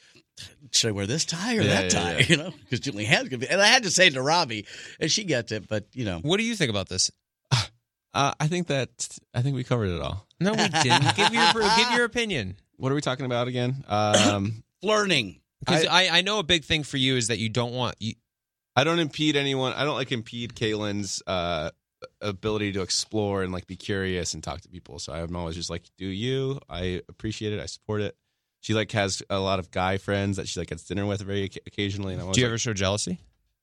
F: should I wear this tie or
B: Yeah,
F: that
B: yeah,
F: tie?
B: yeah.
F: You know, because Julie Hand's gonna be. And I had to say it to Robbie, and she gets it. But you know,
D: What do you think about this?
B: Uh, I think that I think we covered it all.
D: No, we didn't. Give your give your opinion.
B: What are we talking about again? Um,
F: flirting.
D: Because I, I know a big thing for you is that you don't want you,
B: I don't impede anyone. I don't like impede Caitlin's uh, ability to explore and like be curious and talk to people. So I'm always just like, do you? I appreciate it. I support it. She like has a lot of guy friends that she like gets dinner with very occasionally. And I'm always
D: do you
B: like,
D: ever show jealousy?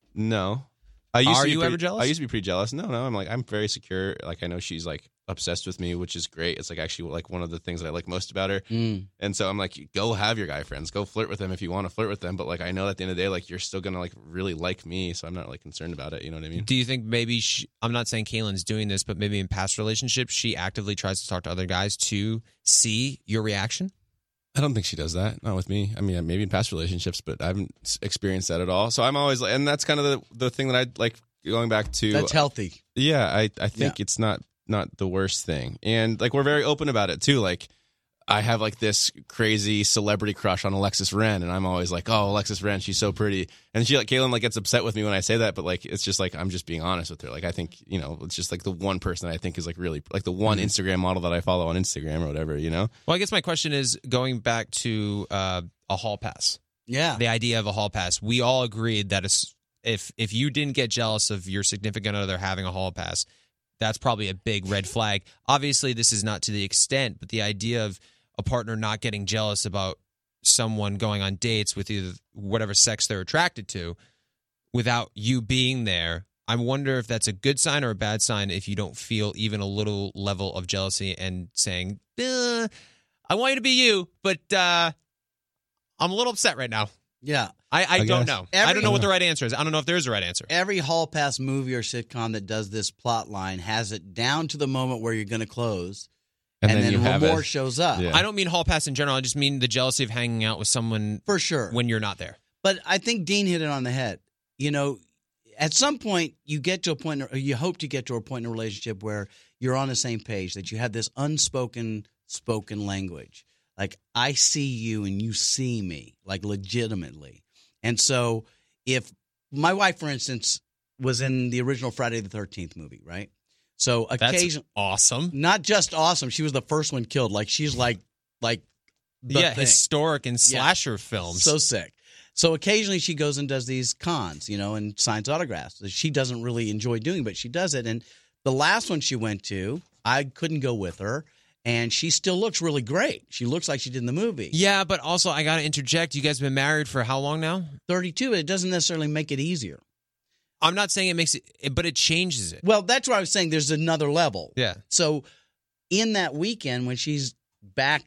B: No. I used
D: Are
B: to be
D: you
B: pretty,
D: ever jealous?
B: I used to be pretty jealous. No, no. I'm like, I'm very secure. Like, I know she's like obsessed with me, which is great. It's like actually like one of the things that I like most about her.
F: Mm.
B: And so I'm like, go have your guy friends, go flirt with them if you want to flirt with them. But like, I know at the end of the day, like you're still gonna like really like me, so I'm not like concerned about it. You know what I mean?
D: Do you think maybe she, I'm not saying Caitlin's doing this, but maybe in past relationships she actively tries to talk to other guys to see your reaction?
B: I don't think she does that. Not with me. I mean, maybe in past relationships, but I haven't experienced that at all. So I'm always like, and that's kind of the the thing that I like going back to.
F: That's healthy.
B: Yeah, I I think
F: Yeah.
B: it's not not the worst thing, and like we're very open about it too. Like I have like this crazy celebrity crush on Alexis Wren, and I'm always like, oh, Alexis Wren, she's so pretty, and she like Caitlin like gets upset with me when I say that, but like it's just like I'm just being honest with her. Like I think you know it's just like the one person that I think is like really like the one
F: Mm-hmm.
B: Instagram model that I follow on Instagram or whatever, you know.
D: Well, I guess my question is going back to uh, a hall pass.
F: Yeah.
D: The idea of a hall pass. We all agreed that it's, if if you didn't get jealous of your significant other having a hall pass, that's probably a big red flag. Obviously, this is not to the extent, but the idea of a partner not getting jealous about someone going on dates with either whatever sex they're attracted to without you being there, I wonder if that's a good sign or a bad sign if you don't feel even a little level of jealousy and saying, uh, I want you to be you, but uh, I'm a little upset right now.
F: Yeah.
D: I, I,
B: I
D: don't
B: guess.
D: know.
F: Every-
D: I don't know what the right answer is. I don't know if there's a right answer.
F: Every hall pass movie or sitcom that does this plot line has it down to the moment where you're going to close, and,
B: then
F: then,
B: you have
F: remorse
B: it.
F: shows up.
B: Yeah.
D: I don't mean hall pass in general. I just mean the jealousy of hanging out with someone
F: For sure.
D: when you're not there.
F: But I think Dean hit it on the head. You know, at some point you get to a point, or you hope to get to a point in a relationship where you're on the same page, that you have this unspoken, spoken language. Like, I see you and you see me, like legitimately. And so if my wife, for instance, was in the original Friday the thirteenth movie, right? So
D: That's
F: occasionally,
D: awesome.
F: not just awesome, she was the first one killed. Like, she's like, like, the
D: Yeah,
F: thing.
D: historic and slasher films.
F: So sick. So occasionally she goes and does these cons, you know, and signs autographs that she doesn't really enjoy doing, but she does it. And the last one she went to, I couldn't go with her, and she still looks really great. She looks like she did in the movie.
D: Yeah, but also I got to interject. You guys have been married for how long now?
F: thirty-two, it doesn't necessarily make it easier.
D: I'm not saying it makes it, but it changes it.
F: Well, that's why I was saying there's another level.
D: Yeah.
F: So in that weekend when she's back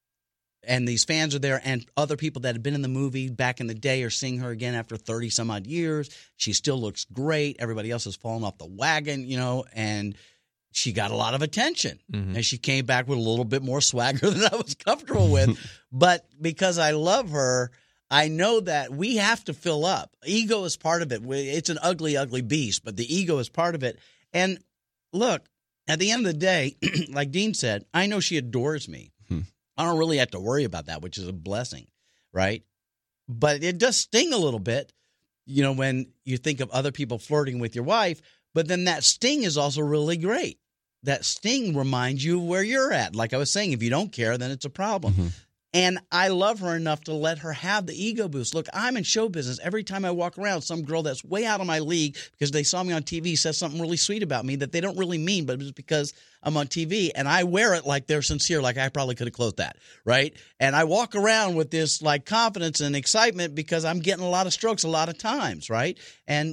F: and these fans are there and other people that had been in the movie back in the day are seeing her again after thirty some odd years, she still looks great. Everybody else has fallen off the wagon, you know, and she got a lot of attention.
D: Mhm.
F: And she came back with a little bit more swagger than I was comfortable with. But because I love her, I know that we have to fill up. Ego is part of it. It's an ugly, ugly beast, but the ego is part of it. And look, at the end of the day, like Dean said, I know she adores me.
B: Hmm.
F: I don't really have to worry about that, which is a blessing, right? But it does sting a little bit, you know, when you think of other people flirting with your wife. But then that sting is also really great. That sting reminds you where you're at. Like I was saying, if you don't care, then it's a problem.
B: Mhm.
F: And I love her enough to let her have the ego boost. Look, I'm in show business. Every time I walk around, some girl that's way out of my league because they saw me on T V says something really sweet about me that they don't really mean, but it's because I'm on T V. And I wear it like they're sincere, like I probably could have closed that, right? And I walk around with this like confidence and excitement because I'm getting a lot of strokes a lot of times, right? And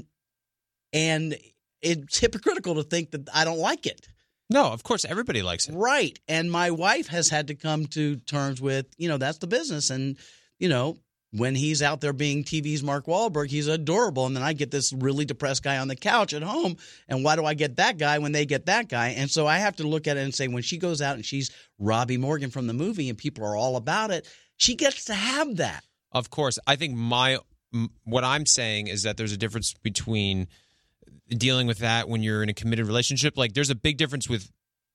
F: and it's hypocritical to think that I don't like it.
D: No, of course, everybody likes it.
F: Right. And my wife has had to come to terms with, you know, that's the business. And, you know, when he's out there being T V's Mark Wahlberg, he's adorable. And then I get this really depressed guy on the couch at home. And why do I get that guy when they get that guy? And so I have to look at it and say, when she goes out and she's Robbie Morgan from the movie and people are all about it, she gets to have that.
D: Of course. I think my m- what I'm saying is that there's a difference between dealing with that when you're in a committed relationship. Like, there's a big difference with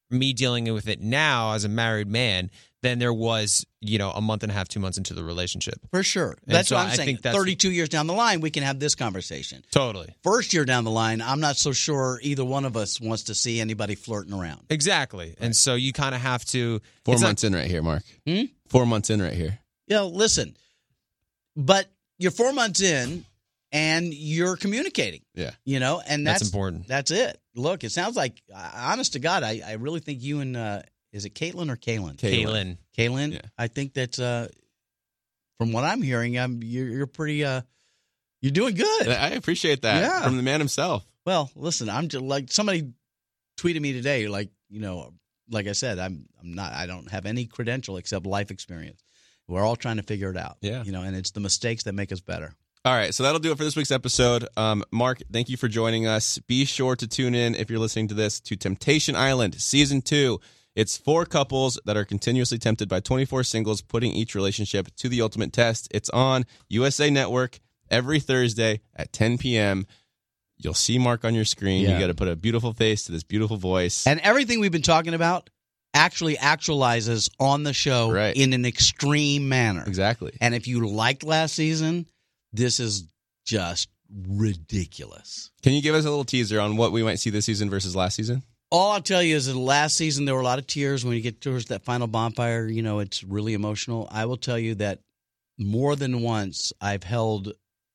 D: me dealing with it now as a married man than there was, you know, a month and a half, two months into the relationship.
F: For sure.
D: And
F: That's
D: so
F: what I'm
D: I
F: saying.
D: think that's-
F: thirty-two years down the line, we can have this conversation.
D: Totally.
F: First year down the line, I'm not so sure either one of us wants to see anybody flirting around.
D: Exactly. Right. And so you kind of have to.
B: Four months in right here, Mark.
F: Hmm?
B: Four months in right here.
F: You know, listen, but you're four months in and you're communicating.
B: Yeah.
F: You know, and that's,
D: That's important.
F: That's it. Look, it sounds like, uh, honest to God, I, I really think you and, uh, is it Caitlin or Kaylin?
D: Kaylin.
F: Kaylin,
B: Yeah.
F: I think that uh, from what I'm hearing, I'm, you're, you're pretty, uh, you're doing good.
B: I appreciate that
F: Yeah.
B: from the man himself.
F: Well, listen, I'm just like somebody tweeted me today, like, you know, like I said, I'm, I'm not, I don't have any credential except life experience. We're all trying to figure it out.
B: Yeah.
F: You know, and it's the mistakes that make us better.
B: All right, so that'll do it for this week's episode. Um, Mark, thank you for joining us. Be sure to tune in, if you're listening to this, to Temptation Island Season two. It's four couples that are continuously tempted by twenty-four singles, putting each relationship to the ultimate test. It's on U S A Network every Thursday at ten p.m. You'll see Mark on your screen.
F: Yeah.
B: You got to put a beautiful face to this beautiful voice.
F: And everything we've been talking about actually actualizes on the show
B: Right.
F: in an extreme manner.
B: Exactly.
F: And if you liked last season, this is just ridiculous.
B: Can you give us a little teaser on what we might see this season versus last season?
F: All I'll tell you is that last season there were a lot of tears when you get towards that final bonfire. You know, it's really emotional. I will tell you that more than once I've held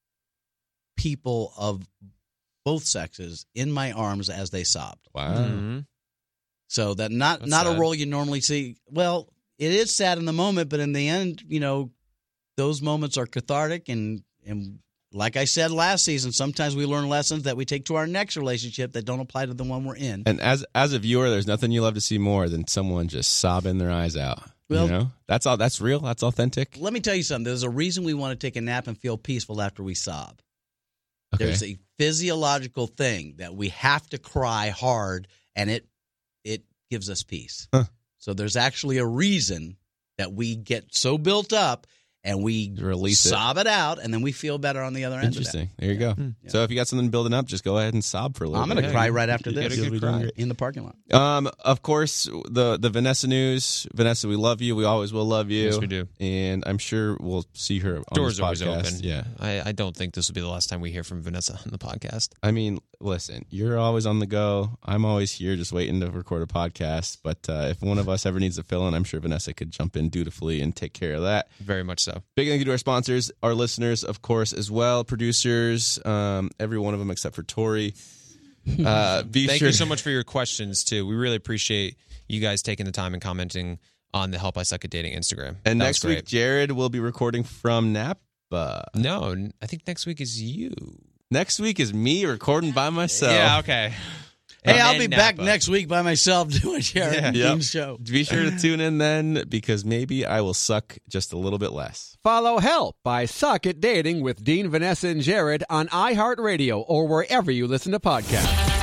F: people of both sexes in my arms as they sobbed.
B: Wow.
D: Mm-hmm.
F: So that not
D: That's
F: not
D: sad.
F: a role you normally see. Well, it is sad in the moment, but in the end, you know, those moments are cathartic and and like I said last season, sometimes we learn lessons that we take to our next relationship that don't apply to the one we're in.
B: And as as a viewer, there's nothing you love to see more than someone just sobbing their eyes out.
F: Well-
B: you know, that's all. That's real. That's authentic.
F: Let me tell you something. There's a reason we want to take a nap and feel peaceful after we sob.
B: Okay.
F: There's a physiological thing that we have to cry hard, and it it gives us peace.
B: Huh.
F: So there's actually a reason that we get so built up and we
B: Release it.
F: sob it. out, and then we feel better on the other end of that.
B: Interesting. There you go.
F: Yeah.
B: So if you got something building up, just go ahead and sob for a little
F: I'm
B: bit.
F: going to
D: Yeah,
F: cry
D: you-
F: right after
D: you get
F: this.
D: a good
B: You'll be doing
D: cry.
B: great.
F: In the parking lot.
B: Um, of course, the the Vanessa news. Vanessa, we love you. We always will love you.
D: Yes, we do.
B: And I'm sure we'll see her on
D: Doors
B: this
D: always
B: podcast.
D: open.
B: Yeah.
D: I, I don't think this will be the last time we hear from Vanessa on the podcast.
B: I mean, listen, you're always on the go. I'm always here just waiting to record a podcast. But uh, if one of us ever needs a fill in, I'm sure Vanessa could jump in dutifully and take care of that.
D: Very much so.
B: Big thank you to our sponsors, our listeners, of course, as well, producers, um, every one of them except for Tori. Uh, be
D: Thank
B: sure
D: you so much for your questions, too. We really appreciate you guys taking the time and commenting on the Help I Suck at Dating Instagram.
B: And
D: That
B: next
D: was great.
B: week, Jared will be recording from Napa.
D: No, n- I think next week is you.
B: Next week is me recording by myself.
D: Yeah, okay.
F: Hey,
D: And
F: I'll
D: then
F: be back
D: Napa.
F: next week by myself doing Jared
D: Yeah.
F: and
B: Yep.
F: Dean's show.
B: Be sure to tune in then because maybe I will suck just a little bit less.
A: Follow Help I Suck at Dating with Dean, Vanessa, and Jared on iHeartRadio or wherever you listen to podcasts.